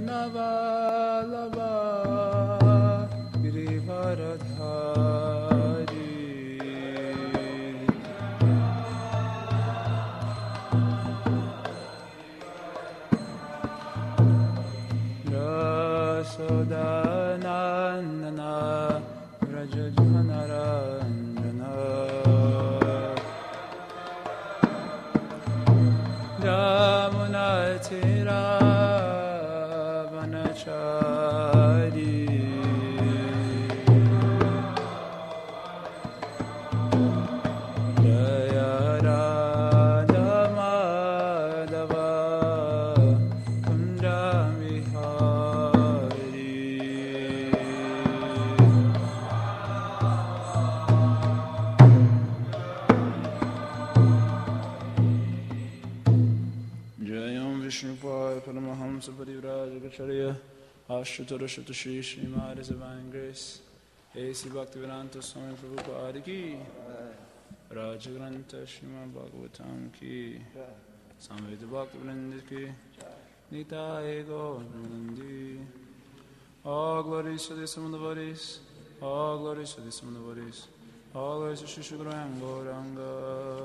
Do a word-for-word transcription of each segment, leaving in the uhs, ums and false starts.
Navalava Girivaradhari Rasodanandana Rajajanaranjana Yamunatira Vanachari Jaya Radha Madhava Kunda Vihari Jayam Vishnupada Paramahamsa Parivraj Acharya Ashutora Shri Srimad Divine Grace A C Bhaktivedanta Swami Prabhupada Ki Rajagranta Srimad Bhagavatam Ki Samveda Bhaktivinoda Ki Nitai Gaurandi All glories to the Samudavaris All glories to the Samudavaris All glories to Shri Shukrang Gauranga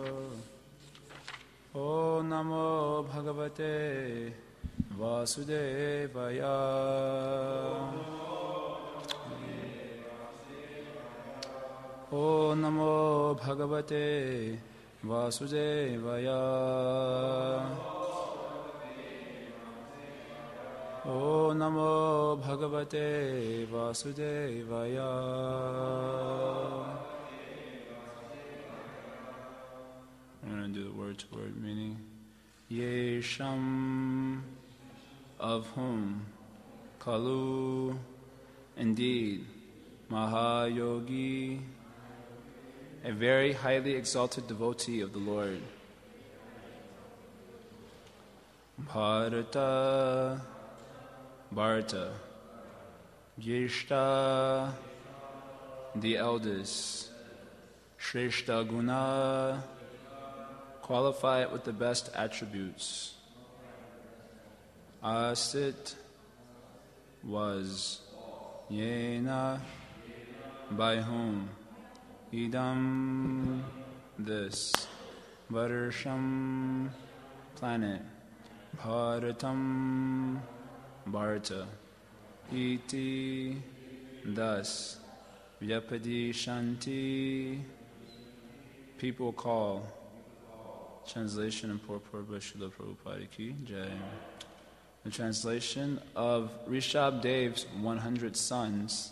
O Namo Bhagavate Vasudevaya O Namo Bhagavate Vasudevaya O Namo Bhagavate Vasudevaya I'm going to do the word-to-word meaning. Yesham, of whom, Kalu, indeed, Mahayogi, a very highly exalted devotee of the Lord. Bharata, Bharata, Yeshta, the eldest, Shreshta Guna, qualify it with the best attributes. Asit was Yena, by whom, Idam, this, Varsham, planet, Bharatam, Bharata, Iti, thus, Vyapadi Shanti, people call. Translation and purport by Srila Prabhupada Ki Jai. The translation of Rishabh Dev's one hundred sons.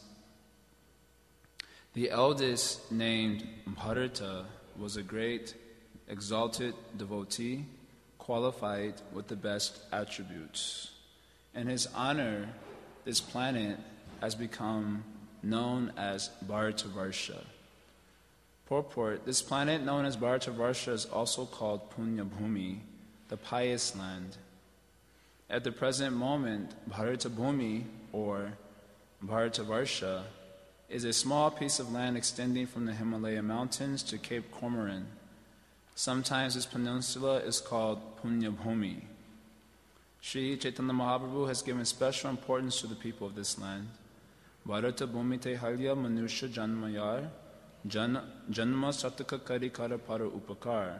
The eldest, named Bharata, was a great, exalted devotee, qualified with the best attributes. In his honor, this planet has become known as Bharatavarsha. Purport, this planet known as Bharatavarsha is also called Punya Bhumi, the pious land. At the present moment, Bharata Bhumi, or Bharatavarsha, is a small piece of land extending from the Himalaya mountains to Cape Comorin. Sometimes this peninsula is called Punya Bhumi. Sri Chaitanya Mahaprabhu has given special importance to the people of this land. Bharata Bhumi te halya manusha janmayar Janma Sataka Karikara Para Upakar.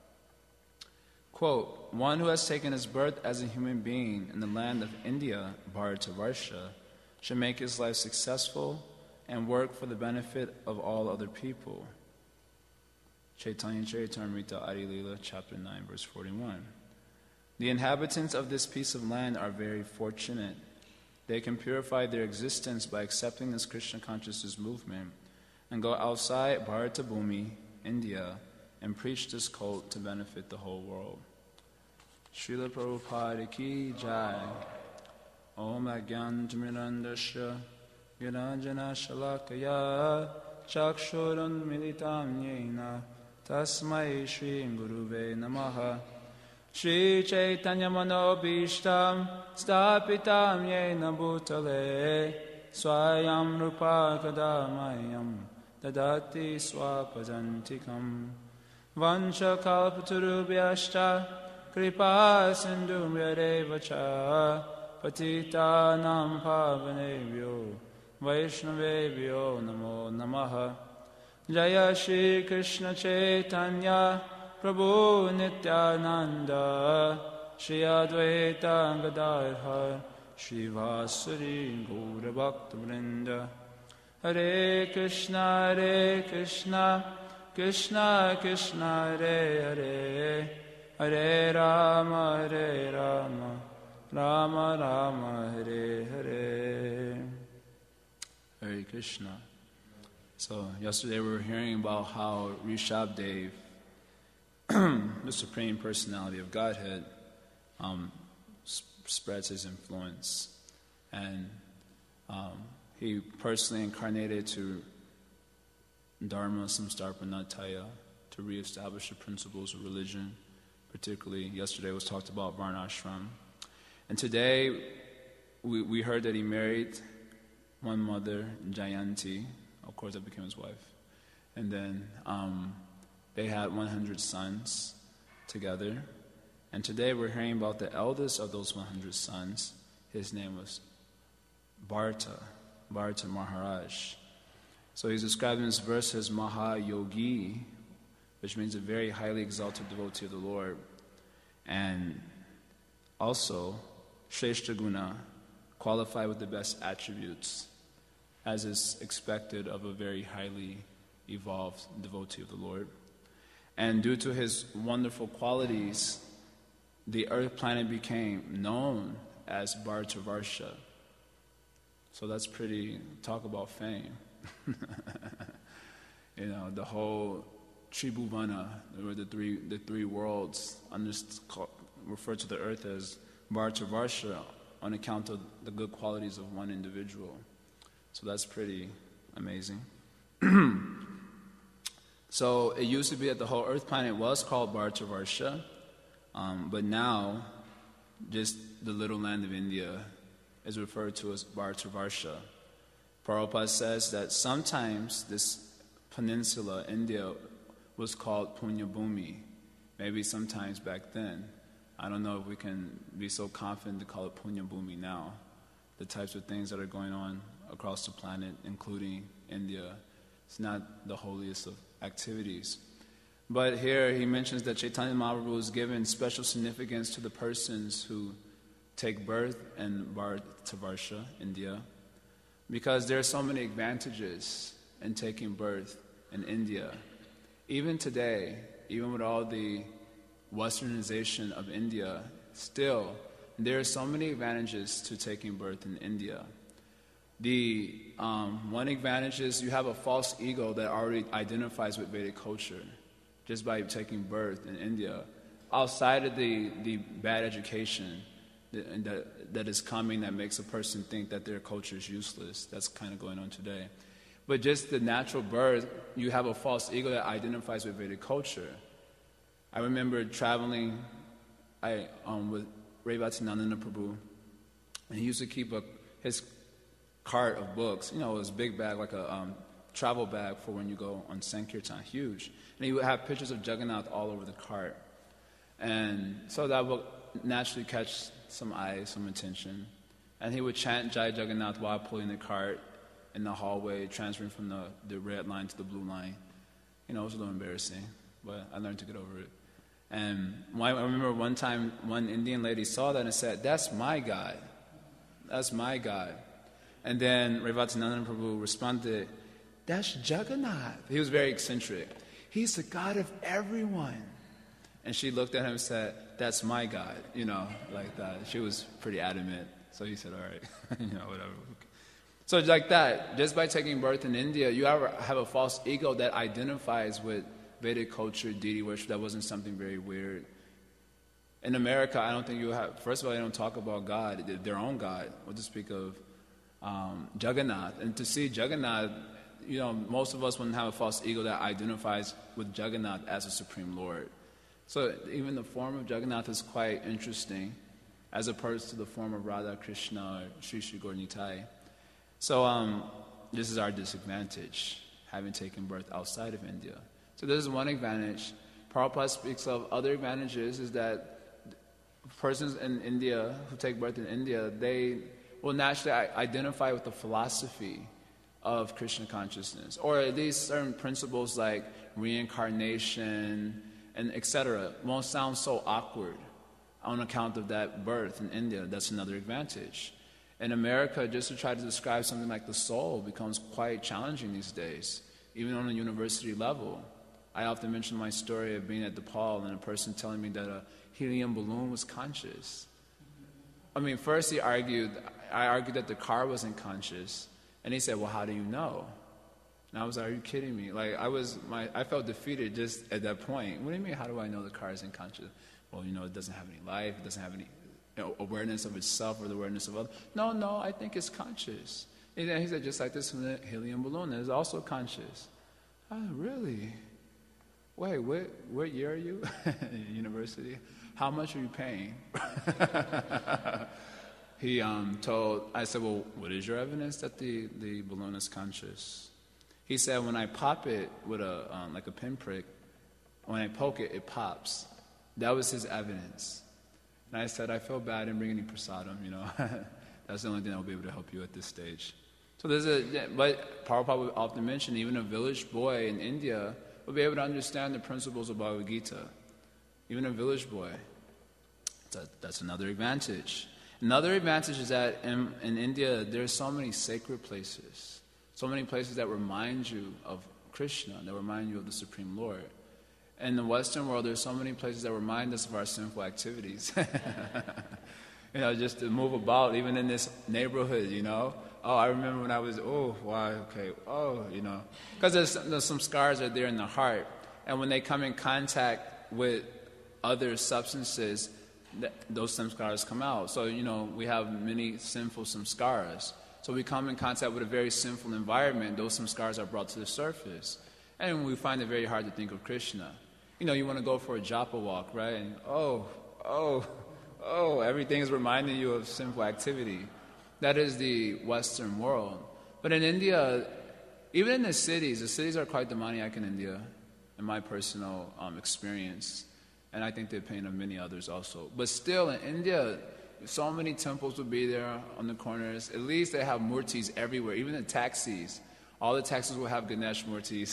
Quote, one who has taken his birth as a human being in the land of India, Bharatavarsha, should make his life successful and work for the benefit of all other people. Chaitanya Charitamrita Adi Lila, chapter nine, verse forty-one. The inhabitants of this piece of land are very fortunate. They can purify their existence by accepting this Krishna consciousness movement and go outside Bharata Bhumi, India, and preach this cult to benefit the whole world. Srila Prabhupada Ki Jai. Om Agyantamirandasya Viranjana Shalakaya Chakshurun Militam Yena Tasmai Shri Guruve Namaha Shri Chaitanya Manobishtam Stapitam Yena Bhutale Swayam Rupa Kadamayam Dadati Swapadantikam Vancha Kalpaturubhyashta Kripa Sindhu Myadevacha patitanam pavanebhyo Vaishnavebhyo namo namaha. Jaya Shri Krishna Chaitanya Prabhu Nityananda Shri Advaita Gadadhar Shri Vasari Gaura Bhakta Vrinda. Hare Krishna Hare Krishna Krishna Krishna Hare Hare Hare Rama Hare Rama Rama Rama Hare Hare. Hare Krishna. So yesterday we were hearing about how Rishabdev, the Supreme Personality of Godhead, um, sp- spreads his influence. And um, he personally incarnated to Dharma Samstarpanataya to reestablish the principles of religion. Particularly, yesterday was talked about Varnashram. And today we, we heard that he married one mother, Jayanti. Of course, that became his wife. And then um, they had one hundred sons together. And today we're hearing about the eldest of those one hundred sons. His name was Bharata, Bharata Maharaj. So he's described in this verse as Mahayogi, which means a very highly exalted devotee of the Lord. And also, Shrestha Guna, qualified with the best attributes, as is expected of a very highly evolved devotee of the Lord. And due to his wonderful qualities, the earth planet became known as Bharatavarsha. So that's pretty, talk about fame. You know, the whole Tribhuvana, or the three the three worlds, refer to the earth as Bharatavarsha on account of the good qualities of one individual. So that's pretty amazing. So it used to be that the whole earth planet was called Bharatavarsha, um, but now just the little land of India is referred to as Bharatavarsha. Prabhupada says that sometimes this peninsula, India, was called Punya Bhumi. Maybe sometimes back then. I don't know if we can be so confident to call it Punya Bhumi now. The types of things that are going on across the planet, including India, it's not the holiest of activities. But here he mentions that Chaitanya Mahaprabhu is given special significance to the persons who take birth in Bharatavarsha, India, because there are so many advantages in taking birth in India. Even today, even with all the westernization of India, still, there are so many advantages to taking birth in India. The um, one advantage is you have a false ego that already identifies with Vedic culture just by taking birth in India. Outside of the, the bad education that, that, that is coming that makes a person think that their culture is useless. That's kind of going on today. But just the natural birth, you have a false ego that identifies with Vedic culture. I remember traveling I, um, with Revati Prabhu, and he used to keep a, his cart of books. You know, it was a big bag, like a um, travel bag for when you go on Sankirtan, huge. And he would have pictures of Jagannath all over the cart. And so that would naturally catch some eyes, some attention. And he would chant Jai Jagannath while pulling the cart in the hallway, transferring from the, the red line to the blue line. You know, it was a little embarrassing, but I learned to get over it. And I remember one time, one Indian lady saw that and said, "That's my God. That's my God." And then Revatinandana Prabhu responded, "That's Jagannath." He was very eccentric. "He's the God of everyone." And she looked at him and said, "That's my God," you know, like that. She was pretty adamant. So he said, "All right," you know, whatever. So like that, just by taking birth in India, you have a false ego that identifies with Vedic culture, deity worship. That wasn't something very weird. In America, I don't think you have, first of all, they don't talk about God, their own God. We'll just speak of um, Jagannath. And to see Jagannath, you know, most of us wouldn't have a false ego that identifies with Jagannath as a Supreme Lord. So even the form of Jagannath is quite interesting as opposed to the form of Radha Krishna or Sri Sri Gaura Nitai. So um, this is our disadvantage, having taken birth outside of India. So this is one advantage. Prabhupada speaks of other advantages is that persons in India who take birth in India, they will naturally identify with the philosophy of Krishna consciousness, or at least certain principles like reincarnation and et cetera won't sound so awkward on account of that birth in India. That's another advantage. In America, just to try to describe something like the soul becomes quite challenging these days, even on a university level. I often mention my story of being at DePaul and a person telling me that a helium balloon was conscious. I mean, first he argued, I argued that the car wasn't conscious, and he said, well, how do you know? And I was like, are you kidding me? Like, I was, my, I felt defeated just at that point. What do you mean, how do I know the car isn't conscious? Well, you know, it doesn't have any life, it doesn't have any you know, awareness of itself or the awareness of others. No, no, I think it's conscious. And then he said, just like this helium balloon is also conscious. Oh, really? Wait, what, what year are you? University? How much are you paying? He um, told, I said, well, what is your evidence that the, the balloon is conscious? He said, when I pop it with a, um, like a pinprick, when I poke it, it pops. That was his evidence. And I said, I feel bad, I didn't bring any prasadam, you know. That's the only thing that will be able to help you at this stage. So there's a, but Prabhupada would often mention, even a village boy in India will be able to understand the principles of Bhagavad Gita. Even a village boy. That, that's another advantage. Another advantage is that in, in India, there are so many sacred places, so many places that remind you of Krishna, that remind you of the Supreme Lord. In the Western world, there's so many places that remind us of our sinful activities. You know, just to move about, even in this neighborhood, you know. Oh, I remember when I was, oh, why, okay, oh, you know. Because there's, there's some scars are there in the heart. And when they come in contact with other substances, th- those samskaras come out. So, you know, we have many sinful samskaras. So we come in contact with a very sinful environment, those samskaras are brought to the surface. And we find it very hard to think of Krishna. You know, you want to go for a japa walk, right? And oh, oh, oh, everything is reminding you of sinful activity. That is the Western world. But in India, even in the cities, the cities are quite demoniac in India, in my personal um, experience. And I think the opinion of many others also. But still, in India, so many temples will be there on the corners. At least they have murtis everywhere, even the taxis. All the taxis will have Ganesh murtis.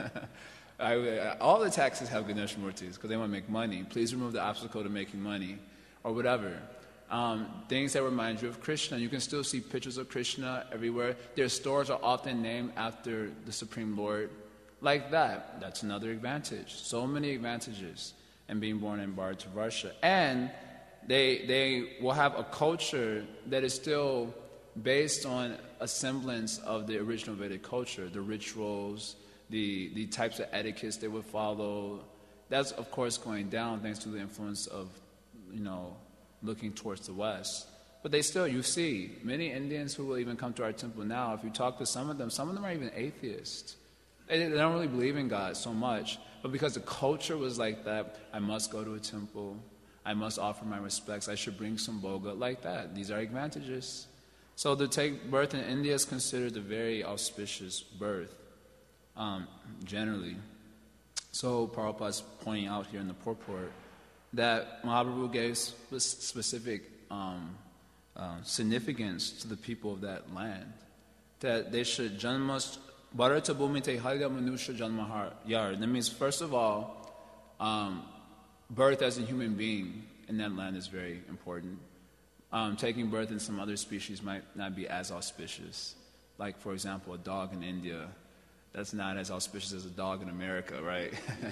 I, all the taxis have Ganesh murtis because they want to make money. Please remove the obstacle to making money, or whatever. Um, things that remind you of Krishna. You can still see pictures of Krishna everywhere. Their stores are often named after the Supreme Lord. Like that. That's another advantage. So many advantages in being born in Bharatavarsha. And they, they will have a culture that is still based on a semblance of the original Vedic culture, the rituals, the, the types of etiquettes they would follow. That's, of course, going down thanks to the influence of, you know, looking towards the West. But they still, you see, many Indians who will even come to our temple now, if you talk to some of them, some of them are even atheists. They, they don't really believe in God so much. But because the culture was like that, I must go to a temple, I must offer my respects, I should bring some bhoga, like that. These are advantages. So to take birth in India is considered a very auspicious birth, um, generally. So Prabhupada's pointing out here in the purport that Mahaprabhu gave sp- specific um, uh, significance to the people of that land, that they should janmas bharata bhumite halya manusha janmahar yar. That means, first of all, um, birth as a human being in that land is very important. Um, taking birth in some other species might not be as auspicious. Like, for example, a dog in India, that's not as auspicious as a dog in America, right?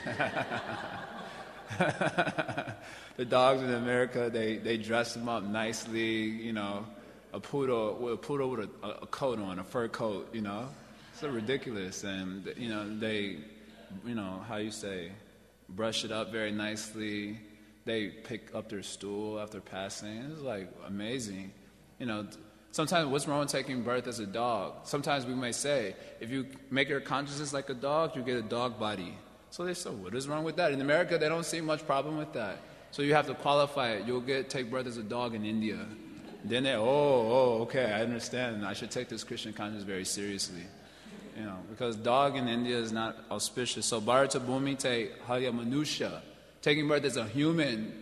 The dogs in America, they, they dress them up nicely, you know, a poodle, with a poodle with a, a coat on, a fur coat, you know. So ridiculous. And, you know, they, you know, how you say, brush it up very nicely. They pick up their stool after passing. It's like amazing. You know, sometimes what's wrong with taking birth as a dog? Sometimes we may say, if you make your consciousness like a dog, you get a dog body. So they say, what is wrong with that? In America, they don't see much problem with that. So you have to qualify it. You'll get take birth as a dog in India. Then they, oh, oh, okay, I understand. I should take this Krishna consciousness very seriously. You know, because dog in India is not auspicious. So Bharata Bhumite Halya Manusha, taking birth as a human,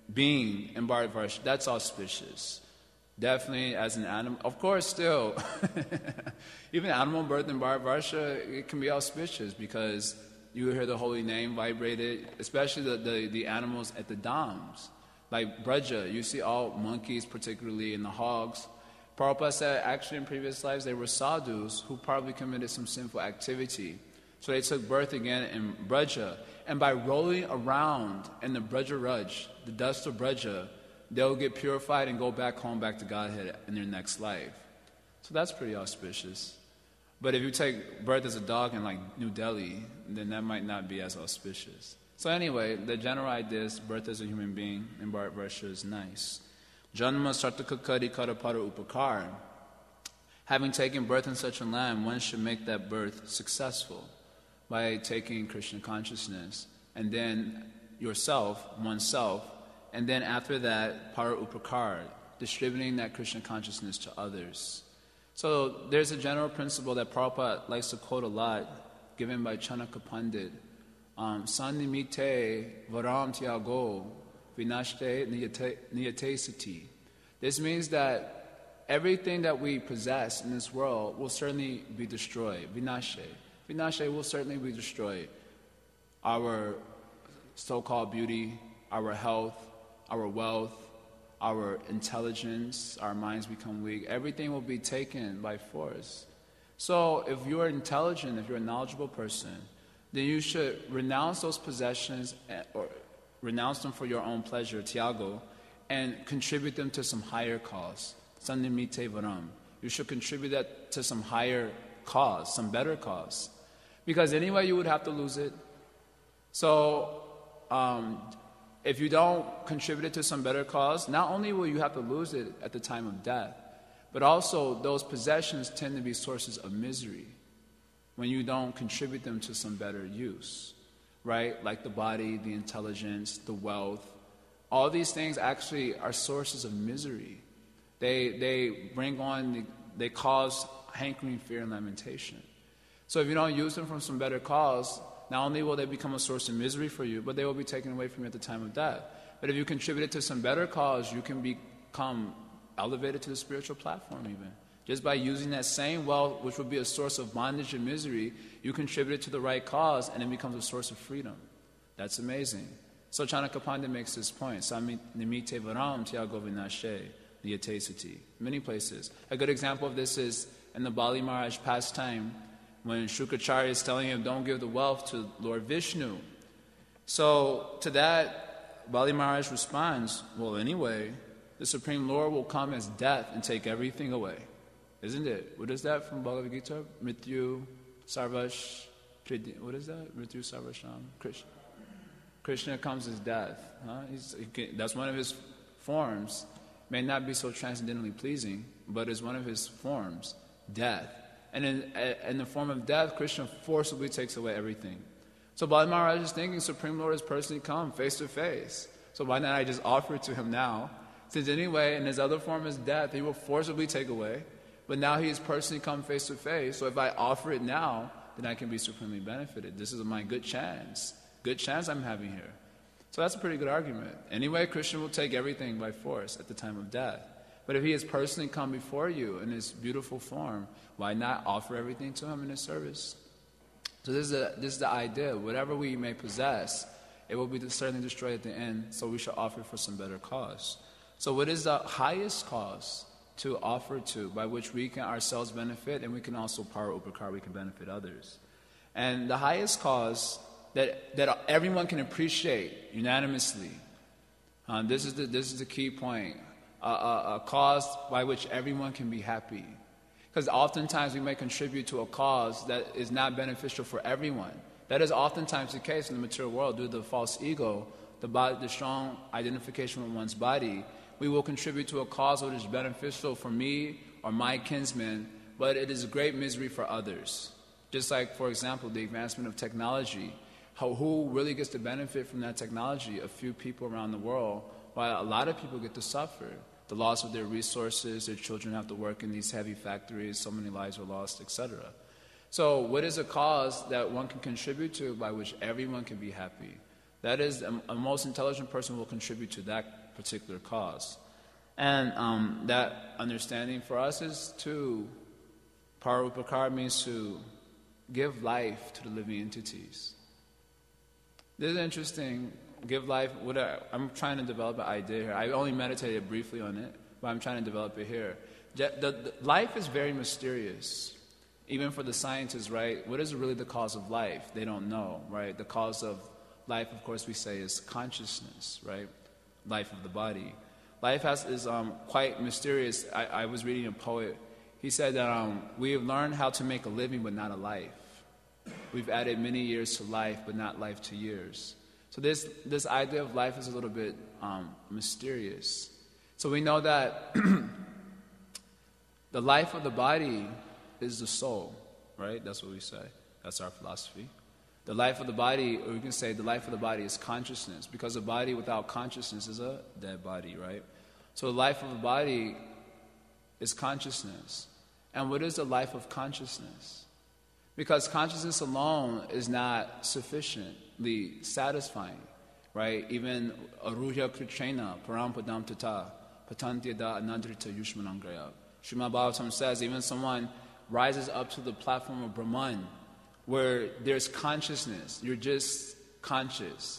being in Bharat Varsha, that's auspicious. Definitely as an animal. Of course, still, even animal birth in Bharat Varsha, it can be auspicious because you hear the holy name vibrated, especially the, the, the animals at the dams. Like Braja, you see all monkeys, particularly, and the hogs. Prabhupada said actually in previous lives they were sadhus who probably committed some sinful activity. So they took birth again in Braja. And by rolling around in the Braja Raj, the dust of Braja, they'll get purified and go back home, back to Godhead in their next life. So that's pretty auspicious. But if you take birth as a dog in like New Delhi, then that might not be as auspicious. So anyway, the general idea is birth as a human being in Bharat Varsha is nice. Janma sartaka kari karapara upakar. Having taken birth in such a land, one should make that birth successful by taking Krishna consciousness, and then yourself, oneself, and then after that, para upakar, distributing that Krishna consciousness to others. So there's a general principle that Prabhupada likes to quote a lot, given by Chanaka Pandit. Um, Sannimite varam tiago vinashte niyate sati. This means that everything that we possess in this world will certainly be destroyed. Vinashe. Vinashe will certainly be destroyed. Our so-called beauty, our health, our wealth, our intelligence, our minds become weak. Everything will be taken by force. So if you're intelligent, if you're a knowledgeable person, then you should renounce those possessions or renounce them for your own pleasure, tiago, and contribute them to some higher cause. Sannimite varam. You should contribute that to some higher cause, some better cause. Because anyway, you would have to lose it. So um, if you don't contribute it to some better cause, not only will you have to lose it at the time of death, but also those possessions tend to be sources of misery when you don't contribute them to some better use, right? Like the body, the intelligence, the wealth. All these things actually are sources of misery. They, they bring on, the, they cause hankering, fear, and lamentation. So if you don't use them from some better cause, not only will they become a source of misery for you, but they will be taken away from you at the time of death. But if you contribute it to some better cause, you can become elevated to the spiritual platform even. Just by using that same wealth, which would be a source of bondage and misery, you contribute it to the right cause, and it becomes a source of freedom. That's amazing. So Chanaka Pandit makes this point. Sannimite varam tiago vinashe niyate sati. Many places. A good example of this is in the Bali Maharaj pastime, when Shukracharya is telling him, don't give the wealth to Lord Vishnu. So to that, Bali Maharaj responds, well, anyway, the Supreme Lord will come as death and take everything away. Isn't it? What is that from Bhagavad Gita? Mrityu Sarvash, what is that? Mrityu Sarvasham. Krishna. Krishna comes as death. Huh? He's, he can, that's one of his forms. May not be so transcendently pleasing, but is one of his forms, death. And in, in the form of death, Krishna forcibly takes away everything. So Bali Maharaj is thinking, Supreme Lord has personally come face to face. So why not I just offer it to him now? Since anyway, in his other form is death, he will forcibly take away. But now he has personally come face to face. So if I offer it now, then I can be supremely benefited. This is my good chance. Good chance I'm having here. So that's a pretty good argument. Anyway, Krishna will take everything by force at the time of death. But if he has personally come before you in his beautiful form, why not offer everything to him in his service? So this is the, this is the idea. Whatever we may possess, it will be certainly destroyed at the end, so we should offer for some better cause. So what is the highest cause to offer to, by which we can ourselves benefit, and we can also, para upakar, we can benefit others? And the highest cause that, that everyone can appreciate unanimously, um, this is the, this is the key point, uh, a, a cause by which everyone can be happy. Because oftentimes we may contribute to a cause that is not beneficial for everyone. That is oftentimes the case in the material world due to the false ego, the, body, the strong identification with one's body. We will contribute to a cause that is beneficial for me or my kinsmen, but it is a great misery for others. Just like, for example, the advancement of technology. How, who really gets to benefit from that technology? A few people around the world, while a lot of people get to suffer. The loss of their resources, their children have to work in these heavy factories, so many lives are lost, et cetera. So what is a cause that one can contribute to by which everyone can be happy? That is, a, a most intelligent person will contribute to that particular cause. And um, that understanding for us is to, Parupakar means to give life to the living entities. This is interesting. Give life. What I, I'm trying to develop an idea here. I only meditated briefly on it, but I'm trying to develop it here. The, the, the, life is very mysterious, even for the scientists, right? What is really the cause of life? They don't know, right? The cause of life, of course, we say is consciousness, right? Life of the body. Life has, is um, quite mysterious. I, I was reading a poet. He said that um, we have learned how to make a living, but not a life. We've added many years to life, but not life to years. So this this idea of life is a little bit um, mysterious. So we know that the life of the body is the soul, right? That's what we say. That's our philosophy. The life of the body, or we can say the life of the body is consciousness, because a body without consciousness is a dead body, right? So the life of the body is consciousness. And what is the life of consciousness? Because consciousness alone is not sufficiently satisfying, right? Even aruhya krichena parampadam tata patantyada anandrita yushmanangraya. Srimad Bhagavatam says even someone rises up to the platform of Brahman, where there's consciousness, you're just conscious.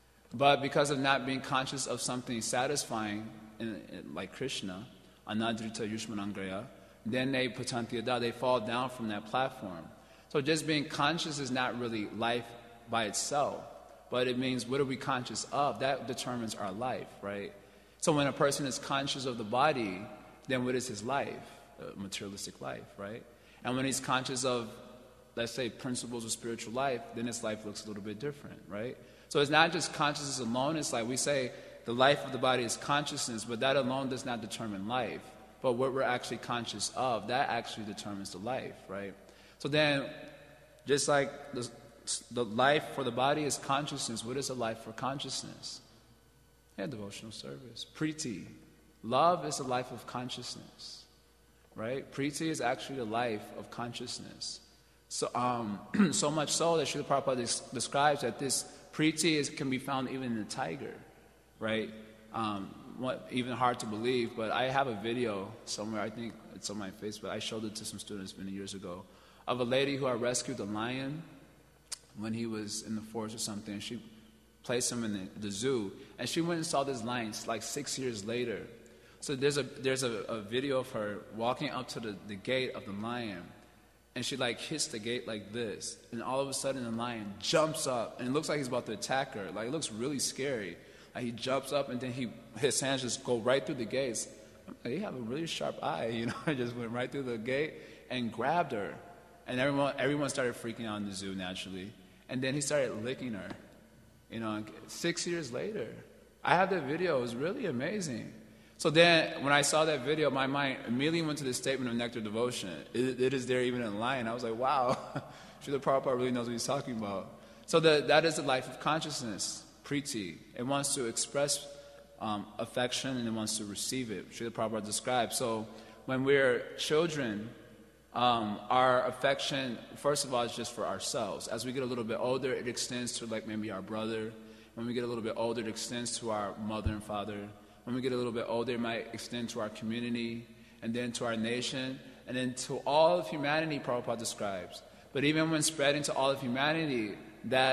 But because of not being conscious of something satisfying, in, in, like Krishna, anandrita yushmanangraya, then they patantyada, they fall down from that platform. So just being conscious is not really life by itself, but it means what are we conscious of? That determines our life, right? So when a person is conscious of the body, then what is his life? A materialistic life, right? And when he's conscious of, let's say, principles of spiritual life, then his life looks a little bit different, right? So it's not just consciousness alone. It's like we say the life of the body is consciousness, but that alone does not determine life. But what we're actually conscious of, that actually determines the life, right? So then, just like the, the life for the body is consciousness, what is a life for consciousness? Yeah, devotional service. Priti. Love is a life of consciousness, right? Priti is actually the life of consciousness. So, um, so much so that Srila Prabhupada des- describes that this priti is, can be found even in a tiger, right? Um, what, even hard to believe, but I have a video somewhere, I think it's on my Facebook, I showed it to some students many years ago, of a lady who had rescued a lion when he was in the forest or something, and she placed him in the, the zoo, and she went and saw this lion like six years later. So there's a there's a, a video of her walking up to the, the gate of the lion, and she like hits the gate like this, and all of a sudden the lion jumps up, and it looks like he's about to attack her. Like, it looks really scary. Like, he jumps up, and then he his hands just go right through the gates. They have a really sharp eye, you know. I just went right through the gate and grabbed her. And everyone, everyone started freaking out in the zoo, naturally. And then he started licking her. You know, six years later. I have that video. It was really amazing. So then, when I saw that video, my mind immediately went to the statement of Nectar Devotion. It, it is there even in the lion. I was like, wow, Srila Prabhupada really knows what he's talking about. So the, that is the life of consciousness, priti. It wants to express um, affection, and it wants to receive it. Srila Prabhupada described. So when we're children, Um, our affection, first of all, is just for ourselves. As we get a little bit older, it extends to like maybe our brother. When we get a little bit older, it extends to our mother and father. When we get a little bit older, it might extend to our community, and then to our nation, and then to all of humanity, Prabhupada describes. But even when spreading to all of humanity, that,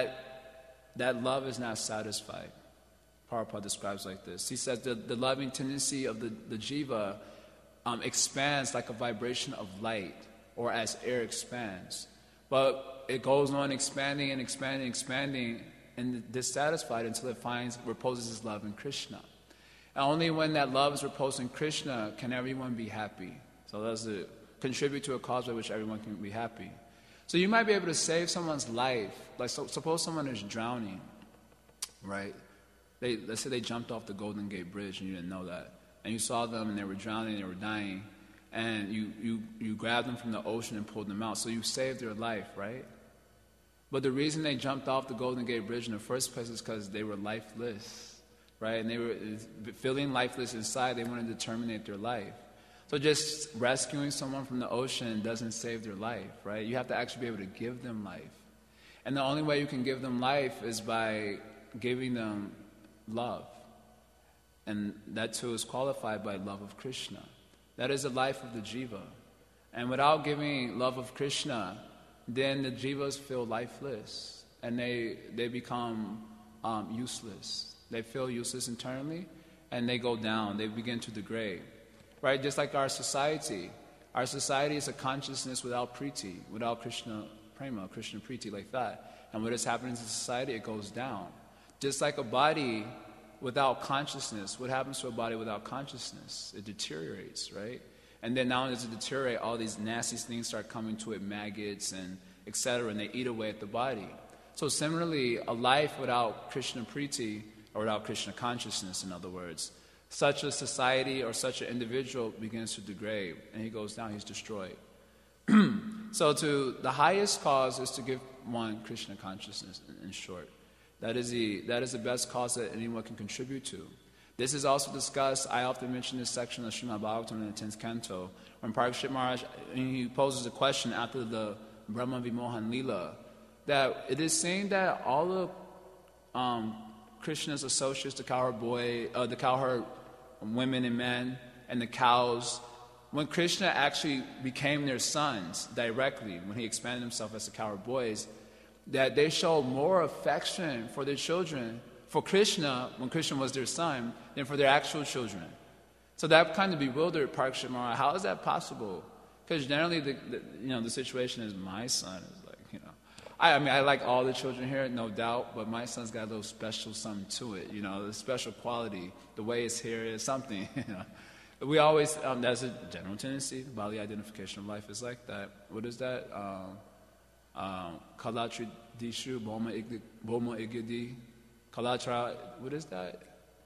that love is not satisfied. Prabhupada describes like this. He says the, the loving tendency of the, the jiva um, expands like a vibration of light, or as air expands. But it goes on expanding and expanding, expanding, and dissatisfied until it finds, reposes its love in Krishna. And only when that love is reposed in Krishna can everyone be happy. So that's to contribute to a cause by which everyone can be happy. So you might be able to save someone's life. Like, so, suppose someone is drowning, right? They, let's say they jumped off the Golden Gate Bridge and you didn't know that. And you saw them and they were drowning, they were dying. And you, you, you grabbed them from the ocean and pulled them out. So you saved their life, right? But the reason they jumped off the Golden Gate Bridge in the first place is because they were lifeless, right? And they were feeling lifeless inside. They wanted to terminate their life. So just rescuing someone from the ocean doesn't save their life, right? You have to actually be able to give them life. And the only way you can give them life is by giving them love. And that too is qualified by love of Krishna. That is the life of the jiva. And without giving love of Krishna, then the jivas feel lifeless. And they, they become um, useless. They feel useless internally, and they go down. They begin to degrade. Right? Just like our society. Our society is a consciousness without priti, without Krishna prema, Krishna priti, like that. And what is happening to society, it goes down. Just like a body without consciousness, what happens to a body without consciousness? It deteriorates, right? And then now as it deteriorates, all these nasty things start coming to it, maggots and et cetera, and they eat away at the body. So similarly, a life without Krishna priti, or without Krishna consciousness, in other words, such a society or such an individual begins to degrade, and he goes down, he's destroyed. So to the highest cause is to give one Krishna consciousness, in short. That is the that is the best cause that anyone can contribute to. This is also discussed, I often mention this section of Srimad Bhagavatam in the tenth canto, when Parikshit Maharaj, he poses a question after the Brahma Vimohan Leela, that it is saying that all of um, Krishna's associates, the cowherd boy, uh, the cowherd women and men, and the cows, when Krishna actually became their sons directly, when he expanded himself as the cowherd boys, that they showed more affection for their children, for Krishna, when Krishna was their son, than for their actual children. So that kind of bewildered Parikshit Maharaj. How is that possible? Because generally, the, the you know the situation is my son is like you know, I, I mean I like all the children here, no doubt, but my son's got a little special something to it, you know, the special quality, the way his hair is, something. You know, we always um, that's a general tendency. Bodily identification of life is like that. What is that? Um, um, Kalatri dishu boma igidi. Kalatra, what is that?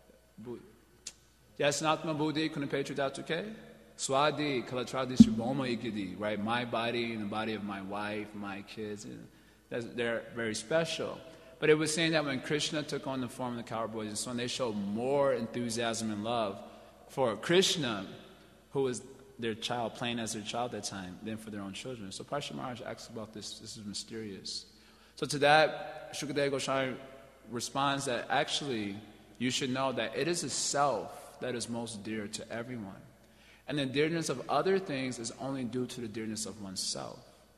Yes, Natma Buddhi Kunapetru Datuke. Swadi, Kalatradi Boma Igidi, right? My body and the body of my wife, my kids, that's, they're very special. But it was saying that when Krishna took on the form of the cowherd boys and so on, they showed more enthusiasm and love for Krishna, who was their child, playing as their child at that time, than for their own children. So Parikshit Maharaj asks about this. This is mysterious. So to that, Shukadeva Goswami responds that actually you should know that it is a self that is most dear to everyone. And the dearness of other things is only due to the dearness of oneself.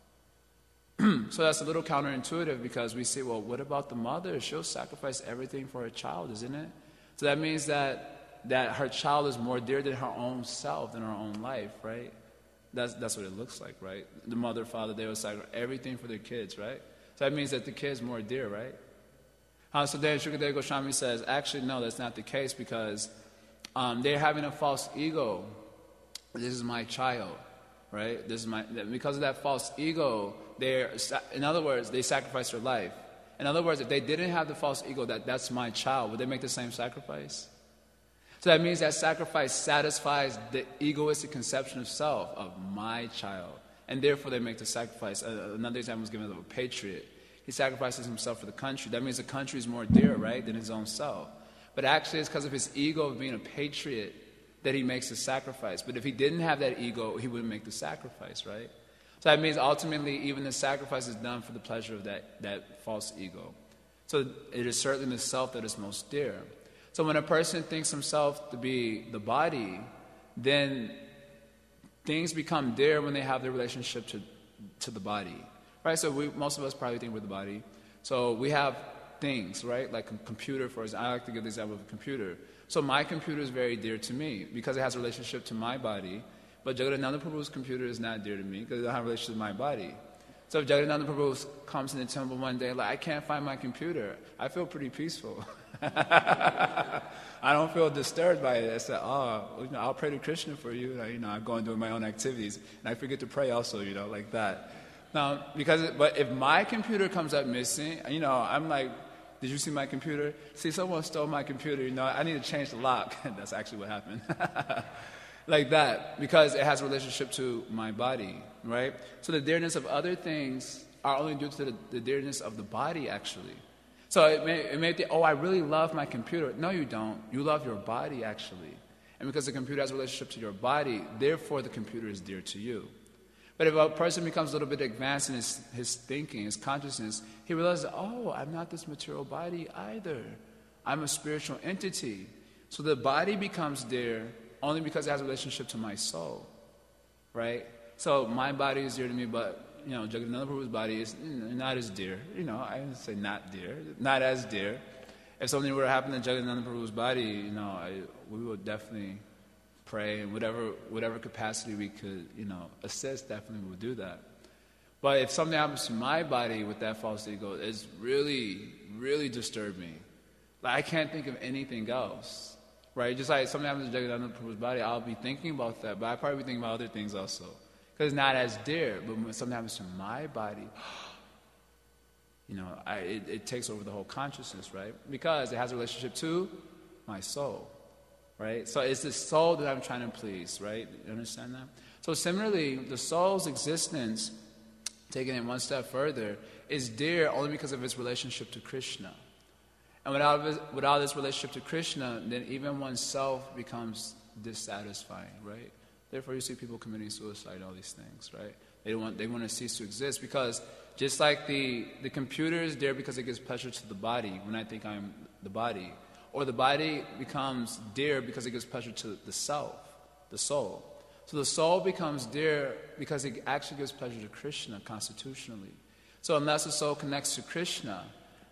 So that's a little counterintuitive because we say, well, what about the mother? She'll sacrifice everything for her child, isn't it? So that means that that her child is more dear than her own self, than her own life, right? That's that's what it looks like, right? The mother, father, they will sacrifice everything for their kids, right? So that means that the kid's more dear, right? Uh, so then Shukadeva Goswami says, actually, no, that's not the case because um, they're having a false ego. This is my child, right? This is my because of that false ego. They're, in other words, they sacrifice their life. In other words, if they didn't have the false ego that that's my child, would they make the same sacrifice? So that means that sacrifice satisfies the egoistic conception of self, of my child, and therefore they make the sacrifice. Uh, another example was given of a patriot. He sacrifices himself for the country. That means the country is more dear, right, than his own self. But actually, it's because of his ego of being a patriot that he makes the sacrifice. But if he didn't have that ego, he wouldn't make the sacrifice, right? So that means ultimately even the sacrifice is done for the pleasure of that, that false ego. So it is certainly the self that is most dear. So when a person thinks himself to be the body, then things become dear when they have their relationship to, to the body. Right? So we, most of us probably think we're the body. So we have things, right? Like a computer, for example. I like to give the example of a computer. So my computer is very dear to me because it has a relationship to my body. But Jagadananda Prabhu's computer is not dear to me because it doesn't have a relationship to my body. So if Jagadananda Prabhu comes in the temple one day, like, I can't find my computer, I feel pretty peaceful. I don't feel disturbed by it. I said, oh, you know, I'll pray to Krishna for you. You know, I go and do my own activities. And I forget to pray also, you know, like that. Now, because, it, but if my computer comes up missing, you know, I'm like, did you see my computer? See, someone stole my computer, you know, I need to change the lock. That's actually what happened. Like that, because it has a relationship to my body, right? So the dearness of other things are only due to the, the dearness of the body, actually. So it may, it may be, oh, I really love my computer. No, you don't. You love your body, actually. And because the computer has a relationship to your body, therefore the computer is dear to you. But if a person becomes a little bit advanced in his, his thinking, his consciousness, he realizes, oh, I'm not this material body either. I'm a spiritual entity. So the body becomes dear only because it has a relationship to my soul, right? So my body is dear to me, but, you know, Jagadananda Prabhu's body is not as dear. You know, I didn't say not dear, not as dear. If something were to happen to Jagadananda Prabhu's body, you know, I, we would definitely pray, and whatever whatever capacity we could, you know, assist, definitely would do that. But if something happens to my body with that false ego, it's really, really disturbing. Like, I can't think of anything else, right? Just like something happens to Jagadananda Prabhu's body, I'll be thinking about that, but I'll probably be thinking about other things also. Because it's not as dear, but when something happens to my body, you know, I, it, it takes over the whole consciousness, right? Because it has a relationship to my soul. Right? So it's the soul that I'm trying to please, right? You understand that? So similarly, the soul's existence, taking it one step further, is dear only because of its relationship to Krishna. And without, without this relationship to Krishna, then even oneself becomes dissatisfying, right? Therefore, you see people committing suicide and all these things, right? They want, they want to cease to exist because just like the, the computer is there because it gives pleasure to the body when I think I'm the body, or the body becomes dear because it gives pleasure to the self, the soul. So the soul becomes dear because it actually gives pleasure to Krishna constitutionally. So unless the soul connects to Krishna,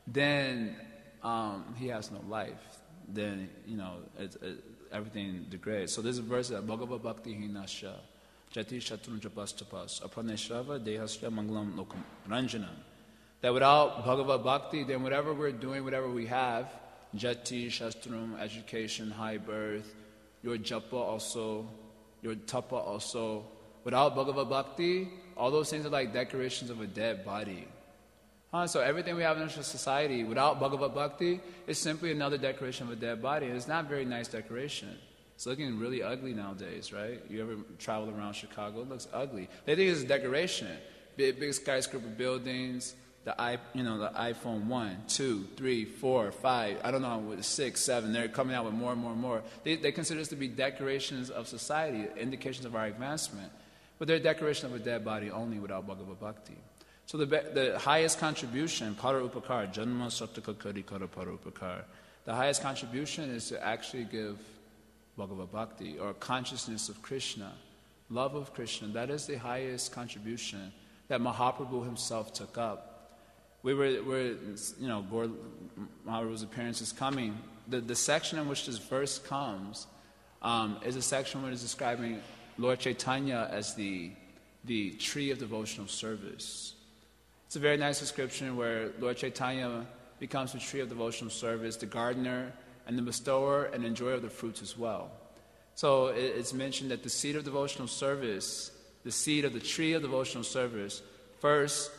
then um, he has no life. Then, you know, it, it, everything degrades. So there's a verse that Bhagavad Bhakti Hinasya Jati Shatrun Japas Tapas Apraneshrava Dehasya Mangalam Lokam Ranjanam. That without Bhagavad Bhakti, then whatever we're doing, whatever we have, Jati, Shastram, education, high birth, your japa also, your tapa also. Without Bhagavad Bhakti, all those things are like decorations of a dead body. Huh? So everything we have in our society, without Bhagavad Bhakti, is simply another decoration of a dead body. And it's not a very nice decoration. It's looking really ugly nowadays, right? You ever travel around Chicago? It looks ugly. They think it's a decoration. Big, big skyscraper buildings, the i, you know, the iPhone one, two, three, four, five, I don't know, with six, seven, they're coming out with more and more and more. They, they consider this to be decorations of society, indications of our advancement. But they're a decoration of a dead body only without Bhagavad Bhakti. So the, the highest contribution, Para Upakar, Janma Sattaka Karikara Para Upakar, the highest contribution is to actually give Bhagavad Bhakti, or consciousness of Krishna, love of Krishna. That is the highest contribution that Mahaprabhu himself took up. We were, were you know, Gaur Mahaprabhu's appearance is coming. The, the section in which this verse comes um, is a section where it's describing Lord Chaitanya as the, the tree of devotional service. It's a very nice description where Lord Chaitanya becomes the tree of devotional service, the gardener and the bestower and enjoyer of the fruits as well. So it, it's mentioned that the seed of devotional service, the seed of the tree of devotional service, first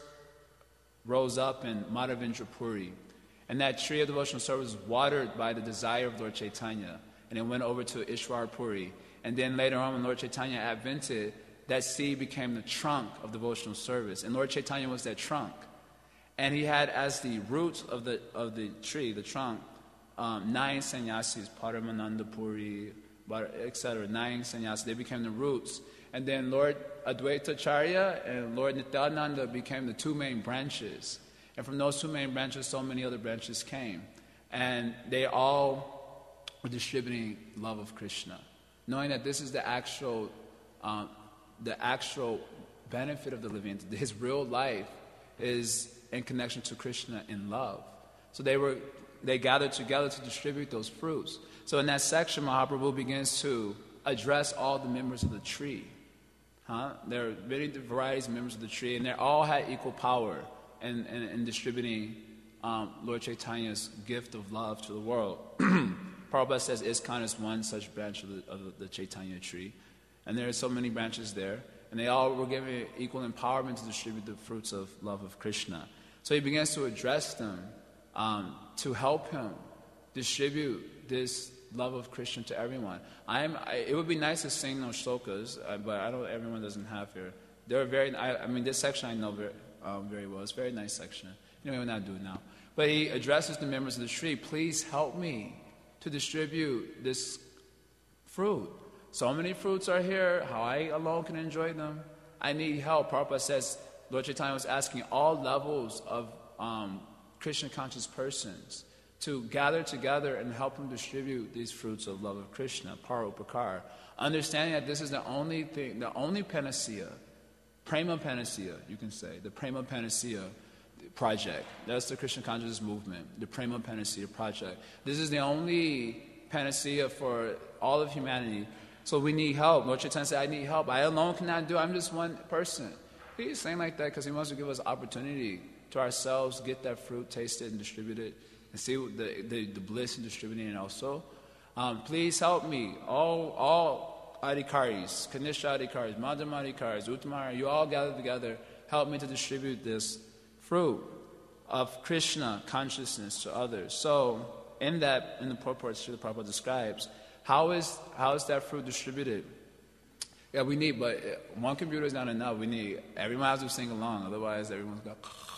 rose up in Madhavendra Puri. And that tree of devotional service was watered by the desire of Lord Chaitanya. And it went over to Ishwar Puri. And then later on, when Lord Chaitanya advented, that seed became the trunk of devotional service. And Lord Chaitanya was that trunk. And he had as the roots of the of the tree, the trunk, um, nine sannyasis, Paramananda Puri, et cetera, nine sannyasis. They became the roots. And then Lord Advaita Acharya and Lord Nityananda became the two main branches. And from those two main branches, so many other branches came. And they all were distributing love of Krishna, knowing that this is the actual, um, the actual benefit of the living entity. His real life is in connection to Krishna in love. So they were, they gathered together to distribute those fruits. So in that section, Mahaprabhu begins to address all the members of the tree. Huh? There are many varieties of members of the tree, and they all had equal power in, in, in distributing um, Lord Chaitanya's gift of love to the world. Prabhupada says ISKCON is one such branch of the, of the Chaitanya tree, and there are so many branches there, and they all were given equal empowerment to distribute the fruits of love of Krishna. So he begins to address them um, to help him distribute this love of Krishna to everyone. I'm, I, it would be nice to sing those shlokas, uh, but I don't. Everyone doesn't have here. They're very. I, I mean, this section I know very, um, very well. It's a very nice section. You know, we're not doing it now. But he addresses the members of the tree. Please help me to distribute this fruit. So many fruits are here. How I alone can enjoy them. I need help. Prabhupada says, Lord Chaitanya was asking all levels of um, Krishna conscious persons to gather together and help him distribute these fruits of love of Krishna, Parupakar, understanding that this is the only thing, the only panacea, Prema Panacea, you can say, the Prema Panacea project. That's the Krishna consciousness movement, the Prema Panacea project. This is the only panacea for all of humanity. So we need help. Lord Chaitanya said, I need help. I alone cannot do it. I'm just one person. He's saying like that because he wants to give us opportunity to ourselves, get that fruit, taste it, and distribute it, and see the, the, the bliss in distributing it also. Um, please help me. All all adhikaris, Kanisha adhikaris, Madhyama adhikaris, Uttamara, you all gather together. Help me to distribute this fruit of Krishna consciousness to others. So in that, in the purport, Srila Prabhupada describes, how is how is that fruit distributed? Yeah, we need, but one computer is not enough. We need, everyone has to sing along, otherwise everyone's got,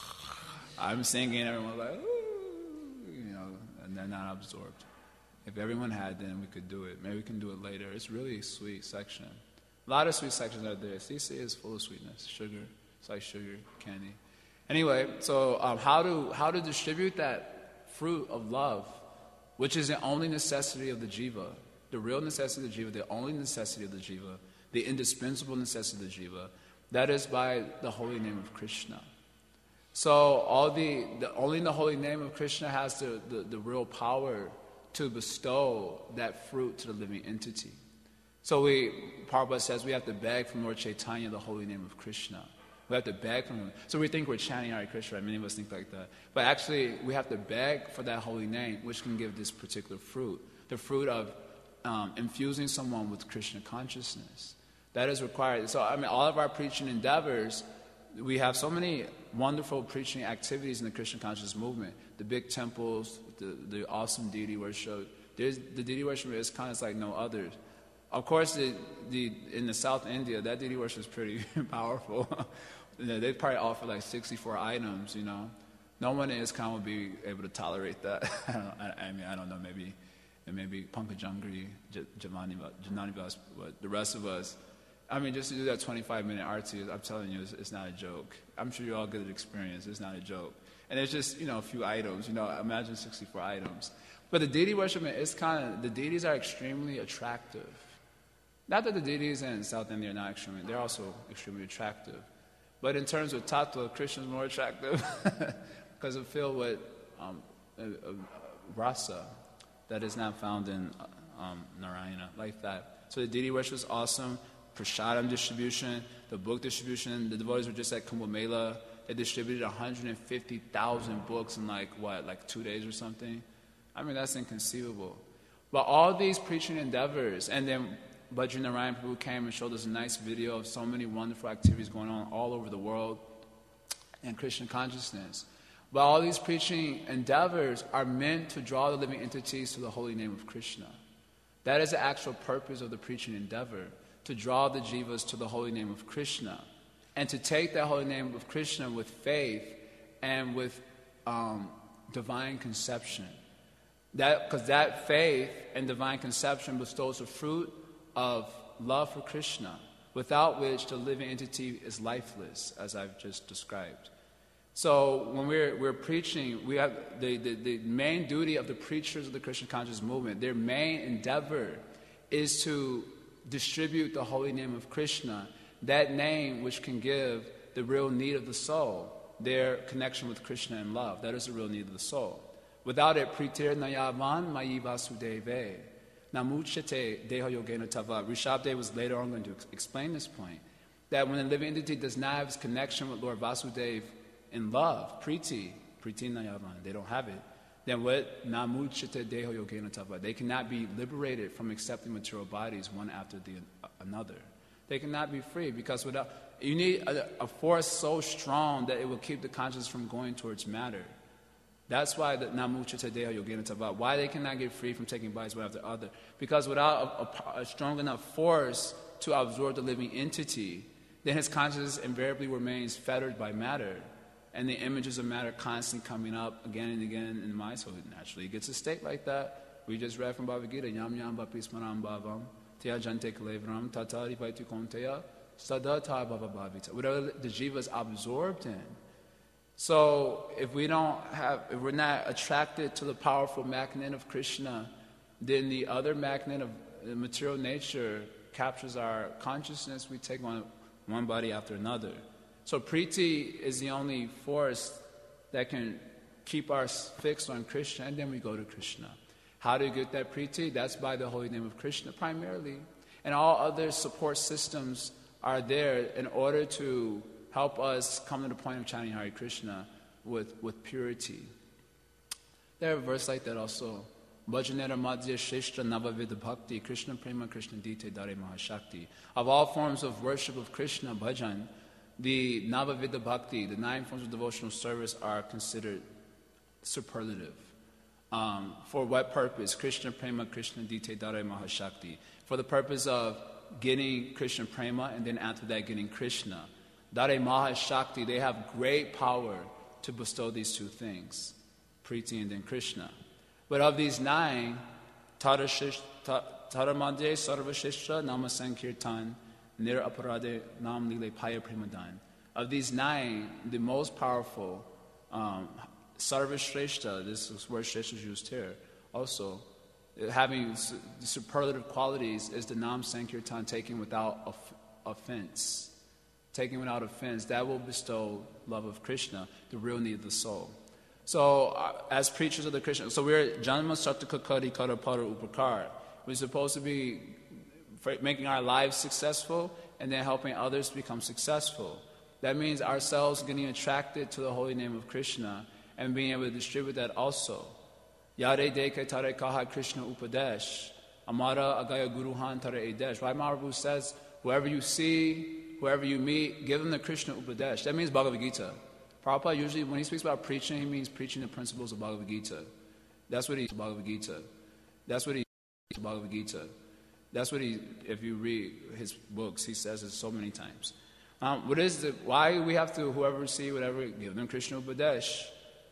I'm singing, everyone's like, ooh, you know, and they're not absorbed. If everyone had, then we could do it. Maybe we can do it later. It's really a sweet section. A lot of sweet sections are there. C C is full of sweetness, sugar. It's like sugar, candy. Anyway, so um, how to how to distribute that fruit of love, which is the only necessity of the jiva, the real necessity of the jiva, the only necessity of the jiva, the indispensable necessity of the jiva, that is by the holy name of Krishna. So all the, the only the holy name of Krishna has the, the, the real power to bestow that fruit to the living entity. So we, Prabhupada says we have to beg from Lord Chaitanya the holy name of Krishna. We have to beg from him. So we think we're chanting Hare Krishna, right? Many of us think like that. But actually, we have to beg for that holy name, which can give this particular fruit. The fruit of um, infusing someone with Krishna consciousness. That is required. So, I mean, all of our preaching endeavors, we have so many wonderful preaching activities in the Krishna consciousness movement. The big temples, the, the awesome deity worship. There's, the deity worship is kind of like no others. Of course, the, the, in the South India, that deity worship is pretty powerful. You know, they probably offer like sixty-four items, you know. No one in ISKCON would be able to tolerate that. I, don't, I, I mean, I don't know, maybe maybe Pankajangri, Janani Vas, but the rest of us, I mean, just to do that twenty-five minute arti, I'm telling you, it's, it's not a joke. I'm sure you all get an experience. It's not a joke. And it's just, you know, a few items. You know, imagine sixty-four items. But the deity worship is kind of, the deities are extremely attractive. Not that the deities in South India are not extremely, they're also extremely attractive. But in terms of tattva, Krishna is more attractive because it's filled with um, a, a rasa that is not found in um, Narayana, like that. So the deity worship is awesome. Prasadam distribution, the book distribution. The devotees were just at Kumbh Mela. They distributed one hundred fifty thousand books in like, what, like two days or something? I mean, that's inconceivable. But all these preaching endeavors, and then Bhadri Narayan Prabhu came and showed us a nice video of so many wonderful activities going on all over the world in Krishna consciousness. But all these preaching endeavors are meant to draw the living entities to the holy name of Krishna. That is the actual purpose of the preaching endeavor, to draw the jivas to the holy name of Krishna, and to take that holy name of Krishna with faith and with um, divine conception. That, because that faith and divine conception bestows the fruit of love for Krishna, without which the living entity is lifeless, as I've just described. So when we're, we're preaching, we have the, the, the main duty of the preachers of the Krishna conscious movement, their main endeavor is to distribute the holy name of Krishna, that name which can give the real need of the soul, their connection with Krishna and love. That is the real need of the soul. Without it, pritir nayavan mayi vasudeve, namuchete deha yogena tava. Rishabdev was later on going to explain this point, that when the living entity does not have its connection with Lord Vasudeva in love, priti, priti nayavan, they don't have it, then what? Namuchete deha yogena tava. They cannot be liberated from accepting material bodies one after the another. They cannot be free because without, you need a, a force so strong that it will keep the consciousness from going towards matter. That's why the namuchete deha yogena tava, why they cannot get free from taking bodies one after the other. Because without a, a, a strong enough force to absorb the living entity, then his consciousness invariably remains fettered by matter. And the images of matter constantly coming up again and again in the mind. So naturally he gets a state like that. We just read from Bhagavad Gita, Yam Yam Bhapi Smaram Bhavam, Tya Jante Kalevram, Tatari Vaitu Konteya, Sadata Bhavavita, whatever the jiva is absorbed in. So if we don't have, if we're not attracted to the powerful magnet of Krishna, then the other magnet of the material nature captures our consciousness. We take one, one body after another. So Priti is the only force that can keep us fixed on Krishna, and then we go to Krishna. How do you get that Priti? That's by the holy name of Krishna primarily. And all other support systems are there in order to help us come to the point of chanting Hare Krishna with, with purity. There's a verse like that also. Bhajanera Madhya Sheshtra Navavida Bhakti Krishna Prema Krishna Dite Dare Mahashakti. Of all forms of worship of Krishna, bhajan, the Navavida Bhakti, the nine forms of devotional service, are considered superlative. Um, for what purpose? Krishna Prema Krishna Dite Dare Mahashakti. For the purpose of getting Krishna Prema, and then after that getting Krishna. Dare Mahashakti, they have great power to bestow these two things, Priti and then Krishna. But of these nine, Taramande Sarvashishtra Nama Sankirtan Nir Aparade Nam Lile Paya Premadan. Of these nine, the most powerful, um, Sarvashreshta, this is where Shreshta is used here, also, having the superlative qualities, is the Nam Sankirtan, taken without off- offense. Taken without offense, that will bestow love of Krishna, the real need of the soul. So, uh, as preachers of the Krishna, so we're Janma Sattaka Kari Kara Para Upakar. We're supposed to be making our lives successful and then helping others become successful. That means ourselves getting attracted to the holy name of Krishna and being able to distribute that also. Yare Deke Tare Kaha Krishna Upadesh. Amara Agaya Guruhan Tare Edesh. Right? Mahaprabhu says, whoever you see, whoever you meet, give them the Krishna Upadesh. That means Bhagavad Gita. Prabhupada usually, when he speaks about preaching, he means preaching the principles of Bhagavad Gita. That's what he Bhagavad Gita. That's what he Bhagavad Gita. That's what he, if you read his books, he says it so many times. Um, what is the, why we have to, whoever see, whatever, give them Krishna Upadesh?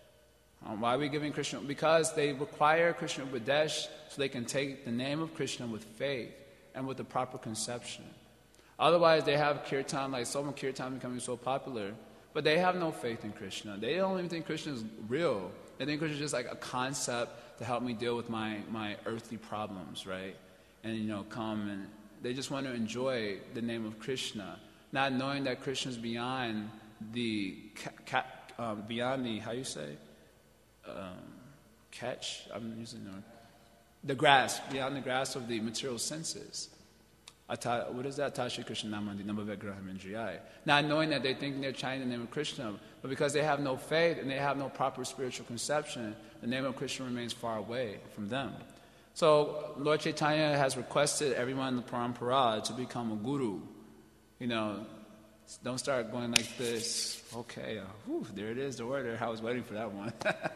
Um, why are we giving Krishna? Because they require Krishna Upadesh so they can take the name of Krishna with faith and with the proper conception. Otherwise, they have kirtan, like some kirtan becoming so popular, but they have no faith in Krishna. They don't even think Krishna is real. They think Krishna is just like a concept to help me deal with my, my earthly problems, right? And, you know, come and they just want to enjoy the name of Krishna, not knowing that Krishna is beyond the, ca- ca- um, beyond the, how you say, um, catch? I'm using the, the grasp, beyond the grasp of the material senses. What is that? Tashi Krishna Namandi Namavegraham Indriyai. Not knowing that they think they're chanting the name of Krishna, but because they have no faith and they have no proper spiritual conception, the name of Krishna remains far away from them. So Lord Chaitanya has requested everyone in the Parampara to become a guru. You know, don't start going like this. Okay, uh, whew, there it is, the order. I was waiting for that one.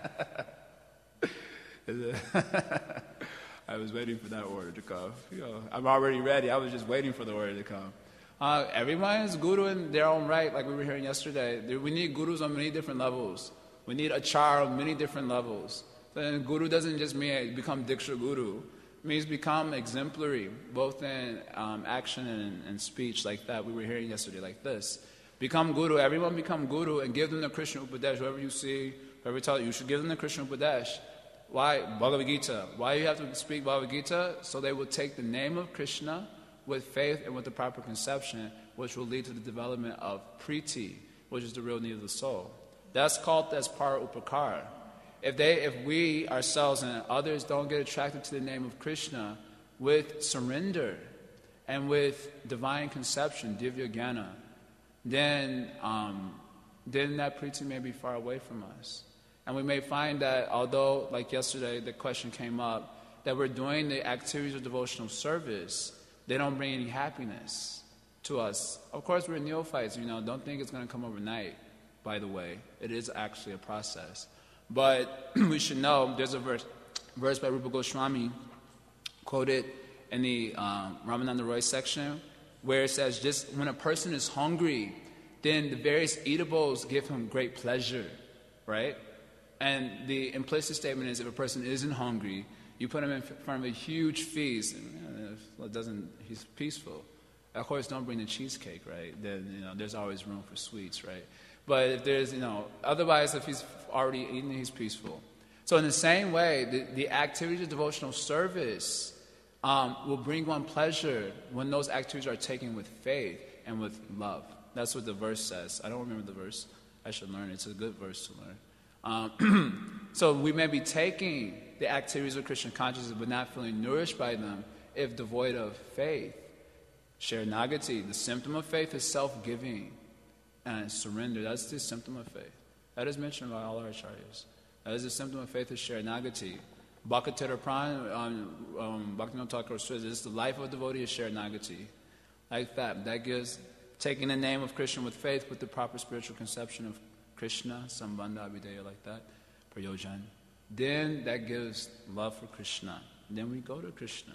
I was waiting for that order to come. You know, I'm already ready. I was just waiting for the order to come. Uh, everyone is guru in their own right, like we were hearing yesterday. There, we need gurus on many different levels. We need achar on many different levels. So guru doesn't just mean become diksha guru. It means become exemplary, both in um, action and, and speech, like that we were hearing yesterday, like this. Become guru. Everyone become guru and give them the Krishna Upadesh. Whoever you see, whoever you tell you, you should give them the Krishna Upadesh. Why? Bhagavad Gita. Why you have to speak Bhagavad Gita? So they will take the name of Krishna with faith and with the proper conception, which will lead to the development of priti, which is the real need of the soul. That's called as para upakara. If they, if we ourselves and others don't get attracted to the name of Krishna with surrender and with divine conception, divya jnana, then um, then that priti may be far away from us. And we may find that although, like yesterday, the question came up, that we're doing the activities of devotional service, they don't bring any happiness to us. Of course, we're neophytes, you know, don't think it's going to come overnight, by the way. It is actually a process. But we should know, there's a verse, verse by Rupa Goswami, quoted in the um, Ramananda Roy section, where it says, just when a person is hungry, then the various eatables give him great pleasure, right? And the implicit statement is if a person isn't hungry, you put him in front of a huge feast, and you know, it doesn't, he's peaceful. Of course, don't bring the cheesecake, right? Then, you know, there's always room for sweets, right? But if there's, you know, otherwise, if he's already eaten, he's peaceful. So in the same way, the, the activities of devotional service um, will bring one pleasure when those activities are taken with faith and with love. That's what the verse says. I don't remember the verse. I should learn it. It's a good verse to learn. Um, so we may be taking the activities of Christian consciousness but not feeling nourished by them if devoid of faith. Sharanagati, the symptom of faith is self-giving and surrender. That's the symptom of faith. That is mentioned by all our acharyas. That is the symptom of faith is Sharanagati. Bhakti Pran, um, um, Bhaktivinoda Thakur says, this is the life of a devotee is Sharanagati. Like that. That gives, taking the name of Krishna with faith with the proper spiritual conception of Krishna, Sambandha, Abhideya, like that, Prayojan. Then that gives love for Krishna. Then we go to Krishna.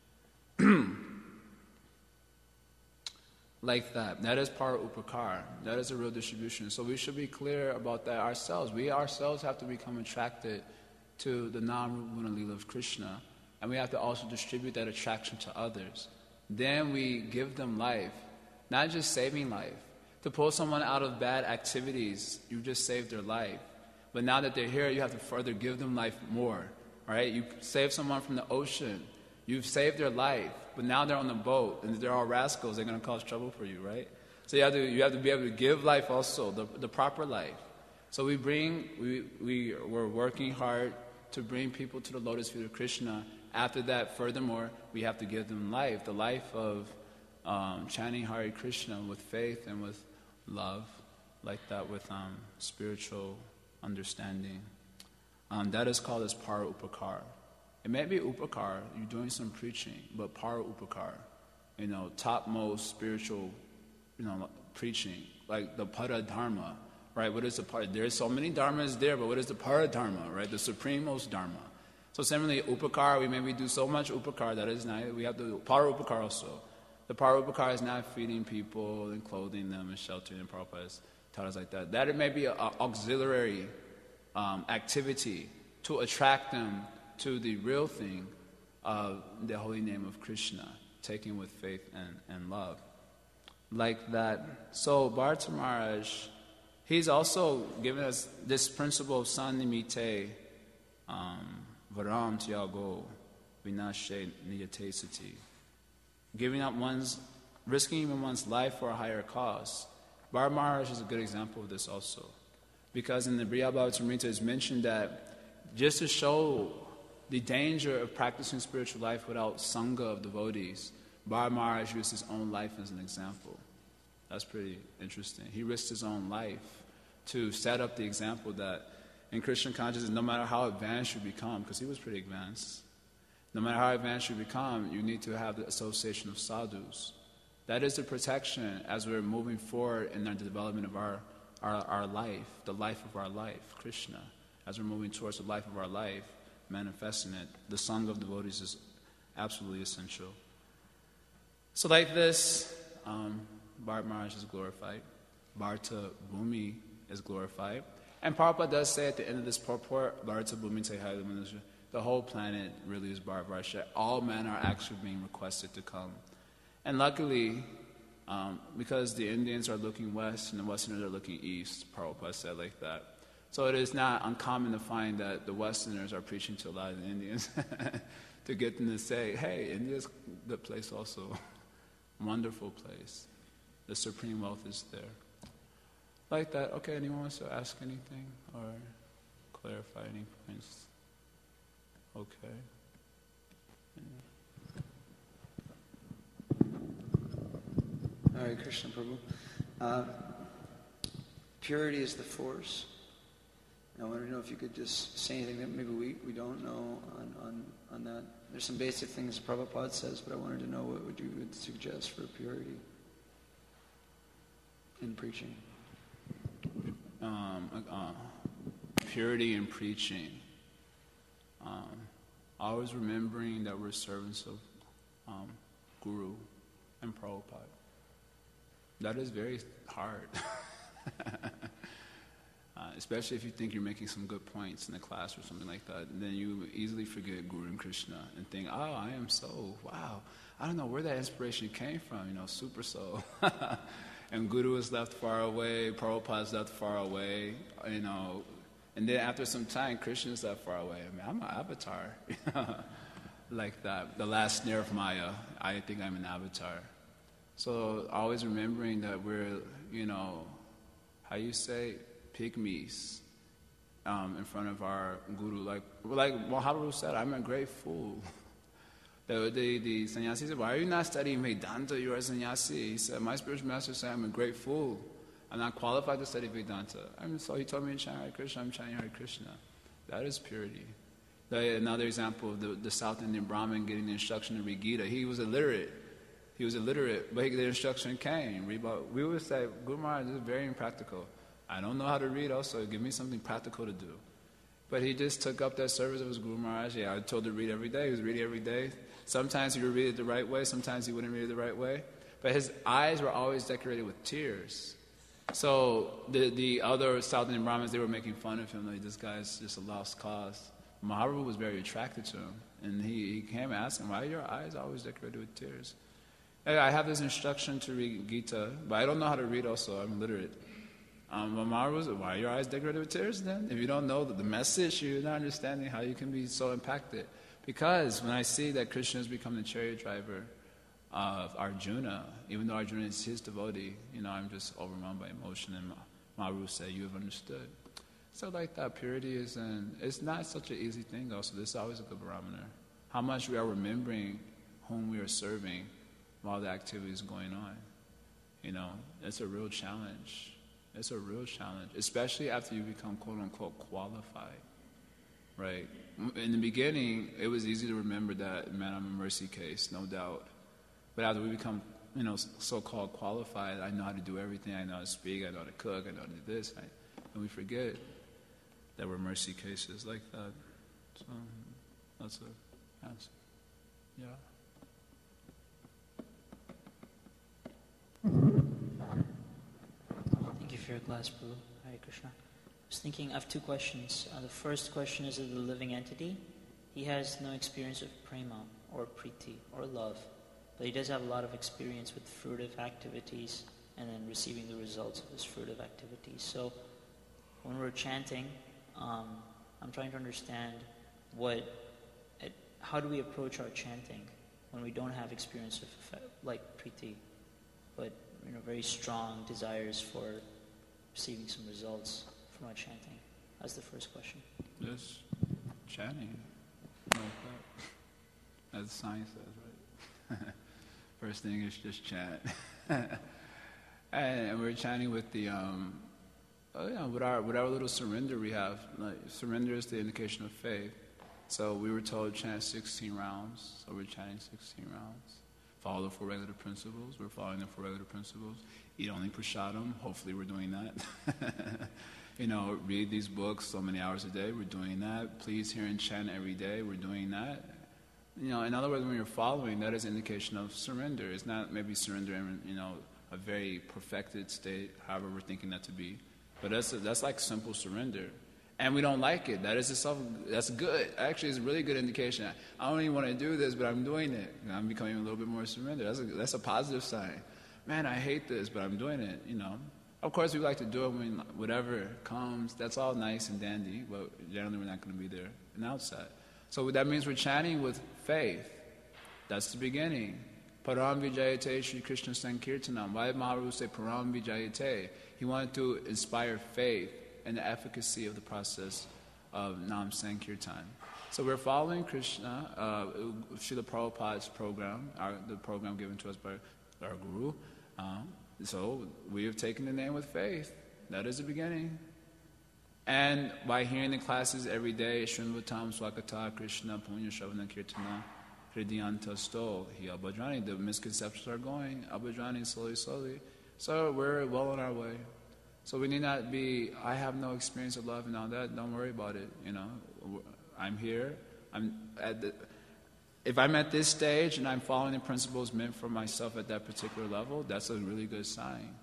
Like that. That is par upakar. That is a real distribution. So we should be clear about that ourselves. We ourselves have to become attracted to the Nam Rupa Lila of Krishna. And we have to also distribute that attraction to others. Then we give them life. Not just saving life. To pull someone out of bad activities, you just saved their life. But now that they're here, you have to further give them life more. Right? You save someone from the ocean. You've saved their life, but now they're on the boat, and they're all rascals. They're going to cause trouble for you, right? So you have to you have to be able to give life also, the the proper life. So we bring we we we're working hard to bring people to the lotus feet of Krishna. After that, furthermore, we have to give them life, the life of um, chanting Hare Krishna with faith and with love, like that, with um, spiritual understanding. Um, that is called as para upakar. It may be upakar, you're doing some preaching, but para upakar, you know, topmost spiritual, you know, preaching, like the para dharma, right? What is the para? There's so many dharmas there, but what is the para dharma, right? The supreme-most dharma. So similarly, upakar, we maybe do so much upakar that is not, we have to, para upakar also. The para upakar is not feeding people and clothing them and sheltering them, Prabhupada has taught us like that. That it may be an auxiliary um, activity to attract them to the real thing of the holy name of Krishna, taken with faith and, and love. Like that. So Bharata Maharaj, he's also given us this principle of sanimite um, varam tyago vinashe niyate sati. Giving up one's, risking even one's life for a higher cause. Bharata Maharaj is a good example of this also. Because in the Briya Bhavatamrita it's mentioned that just to show the danger of practicing spiritual life without sangha of devotees, Bharata Maharaj used his own life as an example. That's pretty interesting. He risked his own life to set up the example that in Christian consciousness, no matter how advanced you become, because he was pretty advanced, no matter how advanced you become, you need to have the association of sadhus. That is the protection as we're moving forward in the development of our, our, our life, the life of our life, Krishna. As we're moving towards the life of our life, manifesting it, the sangha of devotees is absolutely essential. So like this, um, Bharata Maharaj is glorified. Bharata Bhumi is glorified. And Prabhupada does say at the end of this purport, Bharata Bhumi Te Hai Manushya, the whole planet really is Bharata. All men are actually being requested to come. And luckily, um, because the Indians are looking west and the Westerners are looking east, Prabhupada said like that. So it is not uncommon to find that the Westerners are preaching to a lot of the Indians to get them to say, hey, India's a good place also. Wonderful place. The supreme wealth is there. Like that. Okay, anyone wants to ask anything or clarify any points? Okay. Yeah. Hare Krishna, Prabhu. Uh, purity is the force. I wanted to know if you could just say anything that maybe we, we don't know on, on, on that. There's some basic things Prabhupada says, but I wanted to know what would you would suggest for purity in preaching. Um, uh, purity in preaching. Um, always remembering that we're servants of um, Guru and Prabhupada. That is very hard. uh, especially if you think you're making some good points in the class or something like that, then you easily forget Guru and Krishna and think, oh, I am so, wow, I don't know where that inspiration came from, you know, super soul. And Guru is left far away, Prabhupada is left far away, you know, and then after some time, Krishna is left far away. I mean, I'm an avatar, like that. The last snare of Maya, I think I'm an avatar. So always remembering that we're, you know, how you say, pygmies um, in front of our Guru. Like like Mahaprabhu said, I'm a great fool. The, the, the sannyasi said, why are you not studying Vedanta? You're a sannyasi. He said, my spiritual master said, I'm a great fool. I'm not qualified to study Vedanta. I mean, so he told me to chant Hare Krishna, I'm chanting Hare Krishna. That is purity. The, another example of the, the South Indian Brahmin getting the instruction to read Gita. He was illiterate. He was illiterate, but the instruction came. We would say, Guru Maharaj, this is very impractical. I don't know how to read also, give me something practical to do. But he just took up that service of his Guru Maharaj. Yeah, I told him to read every day. He was reading every day. Sometimes he would read it the right way, sometimes he wouldn't read it the right way. But his eyes were always decorated with tears. So the the other South Indian Brahmins, they were making fun of him, like, this guy's just a lost cause. Mahaprabhu was very attracted to him. And he, he came and asked him, why are your eyes always decorated with tears? Hey, I have this instruction to read Gita, but I don't know how to read also, I'm illiterate. Um, but Mahaprabhu was, why are your eyes decorated with tears then? If you don't know the, the message, you're not understanding how you can be so impacted. Because when I see that Krishna has become the chariot driver of Arjuna, even though Arjuna is his devotee, you know, I'm just overwhelmed by emotion, and Mahaprabhu said, you have understood. So like that, purity is, an, it's not such an easy thing though, so this is always a good barometer. How much we are remembering whom we are serving while the activity is going on. You know, it's a real challenge. It's a real challenge, especially after you become quote-unquote qualified, right? In the beginning, it was easy to remember that, man, I'm a mercy case, no doubt. But after we become, you know, so-called qualified, I know how to do everything. I know how to speak, I know how to cook, I know how to do this. Right? And we forget that we're mercy cases like that. So that's the answer. Yeah. Thank you for your class, Prabhu. Hare Krishna. I was thinking, I have two questions. Uh, the first question is of the living entity. He has no experience of prema, or priti, or love, but he does have a lot of experience with fruitive activities and then receiving the results of his fruitive activities. So when we're chanting, um, I'm trying to understand what, it, how do we approach our chanting when we don't have experience of, like priti, but you know, very strong desires for receiving some results from our chanting? That's the first question. Just chanting, like that. As science says, right? First thing is just chant. and we're chanting with the, um, oh yeah, with our with our little surrender we have. Like, surrender is the indication of faith. So we were told to chant sixteen rounds. So we're chanting sixteen rounds. Follow the four regular principles. We're following the four regular principles. Eat only prasadam. Hopefully we're doing that. You know, read these books so many hours a day. We're doing that. Please hear and chant every day. We're doing that. You know, in other words, when you're following, that is indication of surrender. It's not maybe surrender in, you know, a very perfected state, however we're thinking that to be. But that's, that's like simple surrender. And we don't like it. That is itself, that's good. Actually, it's a really good indication. I don't even want to do this, but I'm doing it. I'm becoming a little bit more surrendered. That's a, that's a positive sign. Man, I hate this, but I'm doing it, you know. Of course, we like to do it when whatever comes. That's all nice and dandy, but generally we're not going to be there in the outside. So that means we're chanting with faith. That's the beginning. Param Vijayate Shri Krishna Sankirtanam. Why did Mahaprabhu say Param Vijayate? He wanted to inspire faith and the efficacy of the process of Nam Sankirtan. So we're following Krishna, uh, Srila Prabhupada's program, our, the program given to us by our Guru. Um, so we have taken the name with faith. That is the beginning. And by hearing the classes every day, Shrinvatam Swakata Krishna Punya Shavana Kirtana Hridiyanta Sto Hi Abhadrani, the misconceptions are going, Abhadrani slowly, slowly. So we're well on our way. So we need not be, I have no experience of love and all that, don't worry about it, you know. I'm here, I'm at the, if I'm at this stage and I'm following the principles meant for myself at that particular level, that's a really good sign.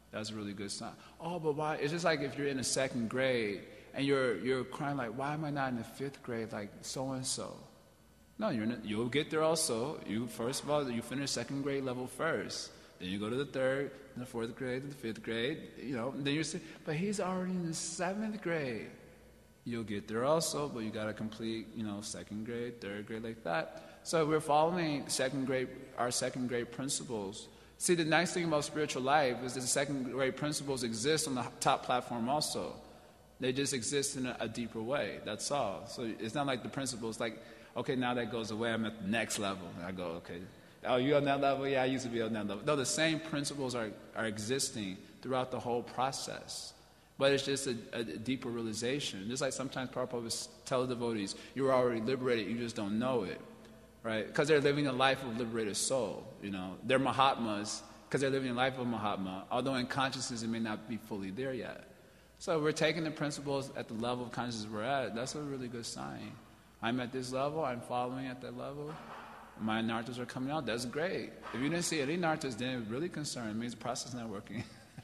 That's a really good sign. Oh, but why? It's just like if you're in the second grade and you're you're crying like, why am I not in the fifth grade like so and so? No, you're in, you'll get there also. You first of all, you finish second grade level first. Then you go to the third, and the fourth grade, and the fifth grade. You know, then you're saying, but he's already in the seventh grade. You'll get there also, but you got to complete, you know, second grade, third grade, like that. So we're following second grade, our second grade principles. See, the nice thing about spiritual life is that the second grade principles exist on the top platform also. They just exist in a, a deeper way. That's all. So it's not like the principles, like, okay, now that goes away, I'm at the next level. And I go, okay, oh, you on that level? Yeah, I used to be on that level. No, the same principles are, are existing throughout the whole process. But it's just a, a deeper realization. Just like sometimes Prabhupada would tell the devotees, you're already liberated, you just don't know it. Right? Because they're living a life of liberated soul. You know, they're Mahatmas because they're living a life of Mahatma, although in consciousness it may not be fully there yet. So we're taking the principles at the level of consciousness we're at. That's a really good sign. I'm at this level, I'm following at that level. My nartas are coming out, that's great. If you didn't see any nartas, then it's really concerned. It means the process is not working.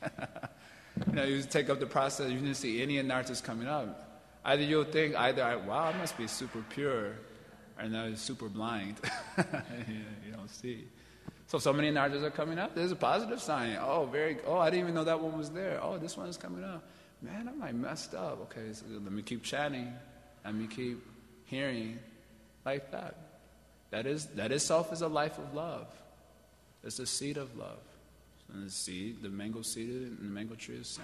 You know, you take up the process, you didn't see any nartas coming up. Either you'll think, either, I, wow, I must be super pure, or now it's super blind. You don't see. So, so many nartas are coming up. There's a positive sign. Oh, very, oh, I didn't even know that one was there. Oh, this one is coming up. Man, I'm like messed up. Okay, so let me keep chanting. Let me keep hearing like that. That is, that itself is a life of love. It's a seed of love. And the seed, the mango seed and the mango tree is the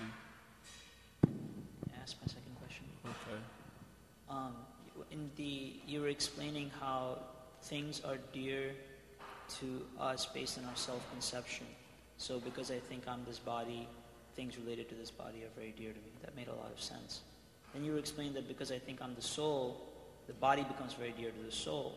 same. Ask my second question. Okay. Um, in the, you were explaining how things are dear to us based on our self-conception. So because I think I'm this body, things related to this body are very dear to me. That made a lot of sense. Then you were explaining that because I think I'm the soul, the body becomes very dear to the soul.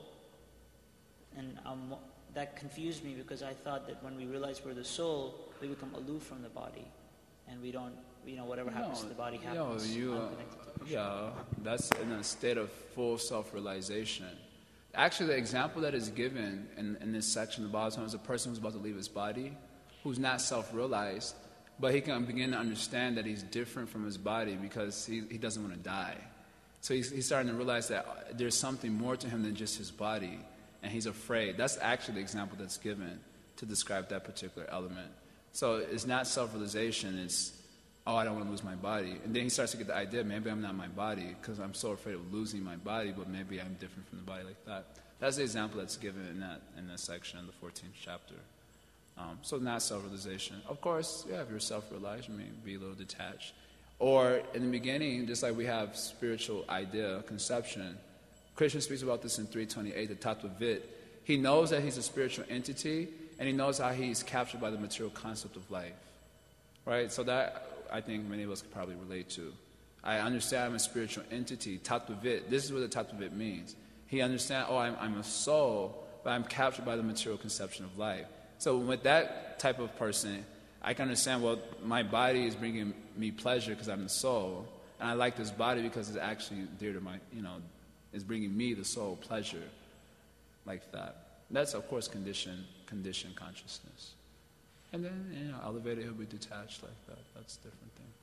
And um, that confused me because I thought that when we realize we're the soul, we become aloof from the body. And we don't, you know, whatever happens no, to the body happens. No, you, uh, yeah, that's in a state of full self-realization. Actually, the example that is given in, in this section of the Bhagavatam is a person who's about to leave his body, who's not self-realized, but he can begin to understand that he's different from his body because he, he doesn't want to die. So he's, he's starting to realize that there's something more to him than just his body, and he's afraid. That's actually the example that's given to describe that particular element. So it's not self-realization, it's, oh, I don't want to lose my body. And then he starts to get the idea, maybe I'm not my body because I'm so afraid of losing my body, but maybe I'm different from the body like that. That's the example that's given in that in that section in the fourteenth chapter. Um, so not self-realization. Of course, yeah, if you're self-realized, you may be a little detached. Or in the beginning, just like we have spiritual idea, conception, Krishna speaks about this in three twenty-eight, the Tattvavit. He knows that he's a spiritual entity, and he knows how he's captured by the material concept of life. Right? So that, I think many of us could probably relate to. I understand I'm a spiritual entity, Tattvavit. This is what the Tattvavit means. He understands, oh, I'm, I'm a soul, but I'm captured by the material conception of life. So with that type of person, I can understand, well, my body is bringing me pleasure because I'm the soul, and I like this body because it's actually dear to my, you know, it's bringing me, the soul, pleasure, like that. That's, of course, condition, condition consciousness. And then, you know, elevated, he'll be detached like that. That's a different thing.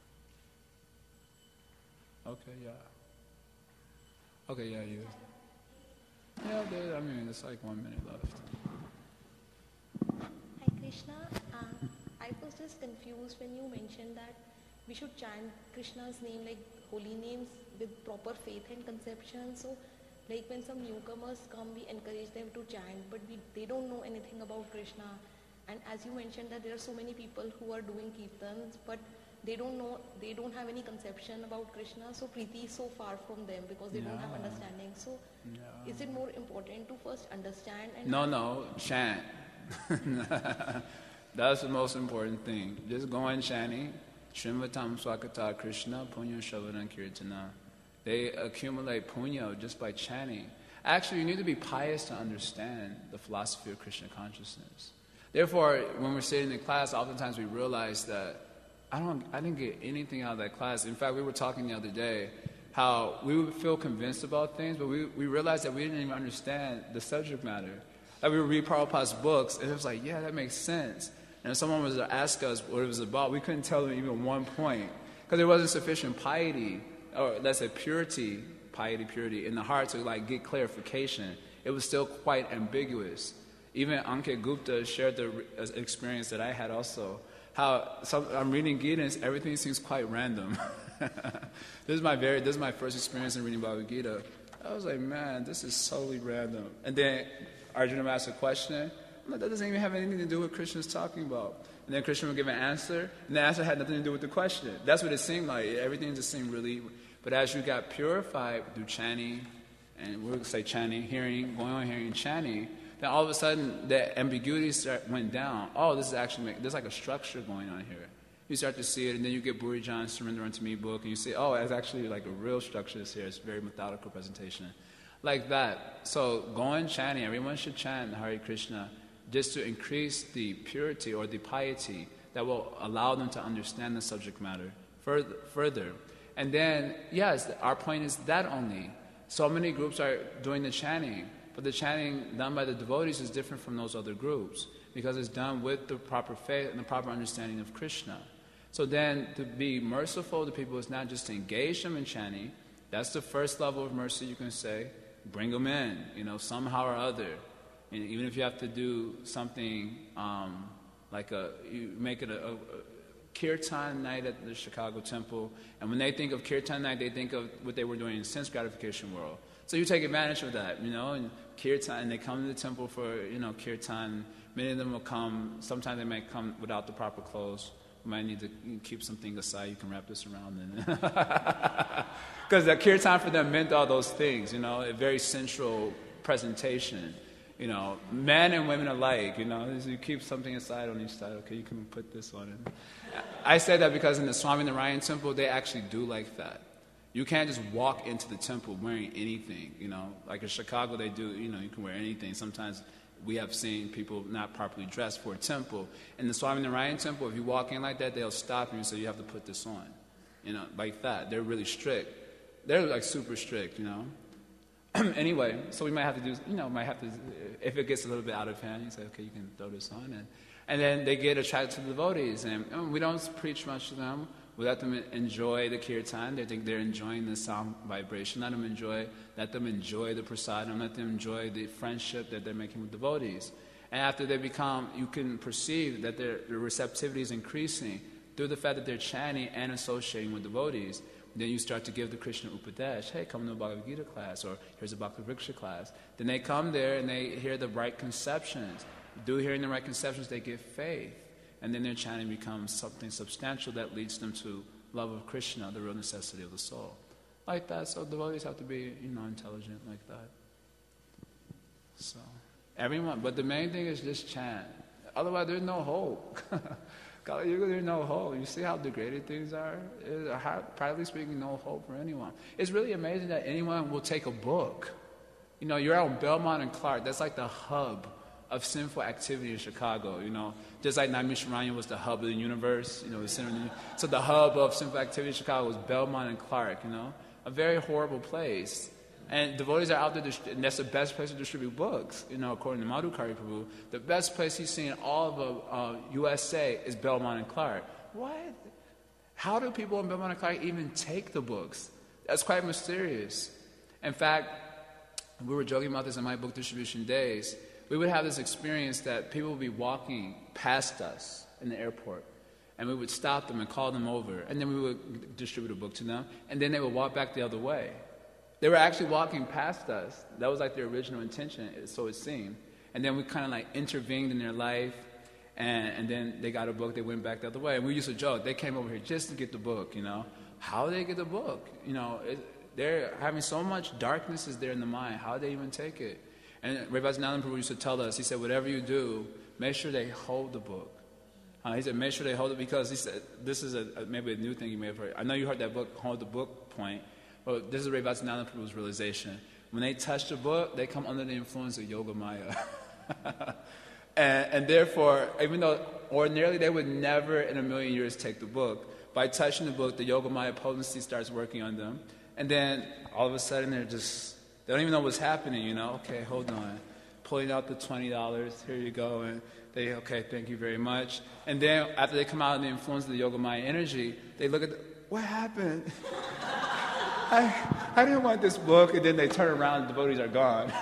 Okay, yeah. Okay, yeah, you. Yeah, there, I mean, it's like one minute left. Hi, Krishna. Uh, I was just confused when you mentioned that we should chant Krishna's name, like holy names, with proper faith and conception. So, like when some newcomers come, we encourage them to chant, but we, they don't know anything about Krishna. And as you mentioned that there are so many people who are doing kirtans, but they don't know, they don't have any conception about Krishna. So Preeti is so far from them because they Yeah. don't have understanding. So Yeah. is it more important to first understand and No, no, chant. That's the most important thing. Just go on chanting. Shrimvatam Swakata Krishna Punya Shavaran Kirtana. They accumulate punya just by chanting. Actually, you need to be pious to understand the philosophy of Krishna consciousness. Therefore, when we're sitting in class, oftentimes we realize that I don't, I didn't get anything out of that class. In fact, we were talking the other day how we would feel convinced about things, but we, we realized that we didn't even understand the subject matter. Like we would read Prabhupada's books, and it was like, yeah, that makes sense. And if someone was to ask us what it was about, we couldn't tell them even one point, because there wasn't sufficient piety, or let's say purity, piety, purity, in the heart to like get clarification. It was still quite ambiguous. Even Ankit Gupta shared the experience that I had also. How some, I'm reading Gita and everything seems quite random. This is my very, this is my first experience in reading Bhagavad Gita. I was like, man, this is totally random. And then Arjuna asked a question. I'm like, that doesn't even have anything to do with Krishna's talking about. And then Krishna would give an answer, and the answer had nothing to do with the question. That's what it seemed like. Everything just seemed really. But as you got purified through chanting, and we'll say chanting, hearing, going on hearing, chanting, then all of a sudden the ambiguity start, went down. Oh, this is actually there's like a structure going on here. You start to see it, and then you get Buri Jan's Surrender Unto Me book, and you see, oh, it's actually like a real structure that's here. It's a very methodical presentation. Like that. So going chanting, everyone should chant Hare Krishna just to increase the purity or the piety that will allow them to understand the subject matter further. further. And then, yes, our point is that only. So many groups are doing the chanting, but the chanting done by the devotees is different from those other groups because it's done with the proper faith and the proper understanding of Krishna. So then to be merciful to people is not just to engage them in chanting. That's the first level of mercy, you can say. Bring them in, you know, somehow or other. And even if you have to do something um, like a, you make it a, a, a kirtan night at the Chicago temple, and when they think of kirtan night, they think of what they were doing in the sense gratification world. So you take advantage of that, you know, and kirtan, and they come to the temple for, you know, kirtan. Many of them will come, sometimes they may come without the proper clothes. You might need to keep something aside, you can wrap this around. Because the kirtan for them meant all those things, you know, a very central presentation. You know, men and women alike, you know, you keep something aside on each side. Okay, you can put this on it. I say that because in the Swami Narayan temple, they actually do like that. You can't just walk into the temple wearing anything, you know. Like in Chicago, they do, you know, you can wear anything. Sometimes we have seen people not properly dressed for a temple. In the Swami Narayan temple, if you walk in like that, they'll stop you and say, you have to put this on. You know, like that. They're really strict. They're like super strict, you know. Anyway, so we might have to do, you know, might have to, if it gets a little bit out of hand, you say, okay, you can throw this on. And, and then they get attracted to the devotees. And you know, we don't preach much to them. We let them enjoy the kirtan. They think they're enjoying the sound vibration. Let them enjoy, let them enjoy the prasadam. Let them enjoy the friendship that they're making with devotees. And after they become, you can perceive that their, their receptivity is increasing through the fact that they're chanting and associating with devotees. Then you start to give the Krishna Upadesh. Hey, come to a Bhagavad Gita class, or here's a Bhakti Vriksha class. Then they come there and they hear the right conceptions. Through hearing the right conceptions, they get faith. And then their chanting becomes something substantial that leads them to love of Krishna, the real necessity of the soul. Like that, so devotees have to be, you know, intelligent like that. So, everyone, but the main thing is just chant. Otherwise, there's no hope. There's no hope. You see how degraded things are? There's, practically speaking, no hope for anyone. It's really amazing that anyone will take a book. You know, you're out on Belmont and Clark. That's like the hub of sinful activity in Chicago, you know. Just like Naimisharanya was the hub of the universe, you know, the center of the, so the hub of sinful activity in Chicago was Belmont and Clark, you know. A very horrible place. And devotees are out there, and that's the best place to distribute books, you know, according to Madhukari Prabhu. The best place he's seen in all of the uh, U S A is Belmont and Clark. What? How do people in Belmont and Clark even take the books? That's quite mysterious. In fact, we were joking about this in my book distribution days. We would have this experience that people would be walking past us in the airport, and we would stop them and call them over, and then we would distribute a book to them, and then they would walk back the other way. They were actually walking past us. That was like their original intention, so it seemed. And then we kind of like intervened in their life, and, and then they got a book, they went back the other way. And we used to joke, they came over here just to get the book, you know. How did they get the book? You know, it, they're having so much darkness is there in the mind. How did they even take it? And Revajnananda Prabhu used to tell us, he said, whatever you do, make sure they hold the book. Uh, he said, make sure they hold it, because he said, this is a, a, maybe a new thing you may have heard. I know you heard that book, Hold the Book point. Well, this is Revajnananda Prabhu's realization. When they touch the book, they come under the influence of Yoga Maya. and, and therefore, even though ordinarily they would never in a million years take the book, by touching the book, the Yoga Maya potency starts working on them. And then all of a sudden they're just, they don't even know what's happening, you know. Okay, hold on. Pulling out the twenty dollars, here you go. And they, okay, thank you very much. And then after they come out of the influence of the Yogamaya energy, they look at, the, what happened? I, I didn't want this book, and then they turn around and the devotees are gone.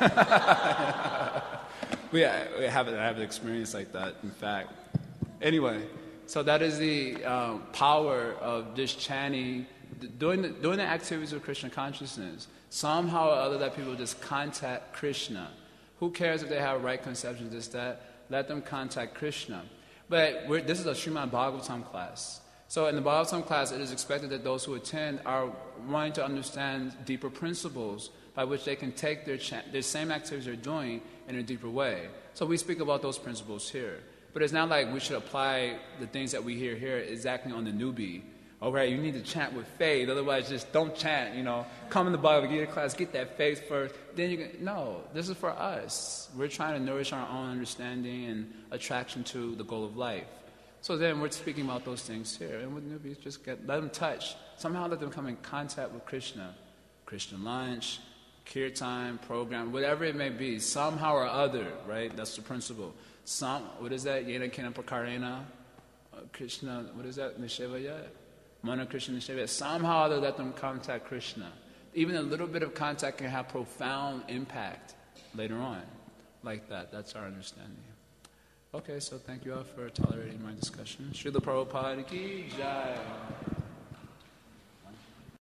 we, we have, I have an experience like that, in fact. Anyway, so that is the um, power of just chanting, doing the, doing the activities of Krishna consciousness. Somehow or other that people just contact Krishna. Who cares if they have right conceptions, this, that? Let them contact Krishna. But we're, this is a Srimad Bhagavatam class. So in the Bhagavatam class, it is expected that those who attend are wanting to understand deeper principles by which they can take their, cha- their same activities they're doing in a deeper way. So we speak about those principles here. But it's not like we should apply the things that we hear here exactly on the newbie. All right, you need to chant with faith. Otherwise, just don't chant, you know. Come in the Bhagavad Gita class, get that faith first. Then you can... No, this is for us. We're trying to nourish our own understanding and attraction to the goal of life. So then we're speaking about those things here. And with newbies, just get, let them touch. Somehow let them come in contact with Krishna. Krishna lunch, kirtan, program, whatever it may be. Somehow or other, right? That's the principle. Some, what is that? Yena Kena Prakarena? Uh, Krishna, what is that? Nishevaya? Mana Krishna Nishevaya. Somehow or other let them contact Krishna. Even a little bit of contact can have profound impact later on. Like that. That's our understanding. Okay, so thank you all for tolerating my discussion. Srila Prabhupada ki jai.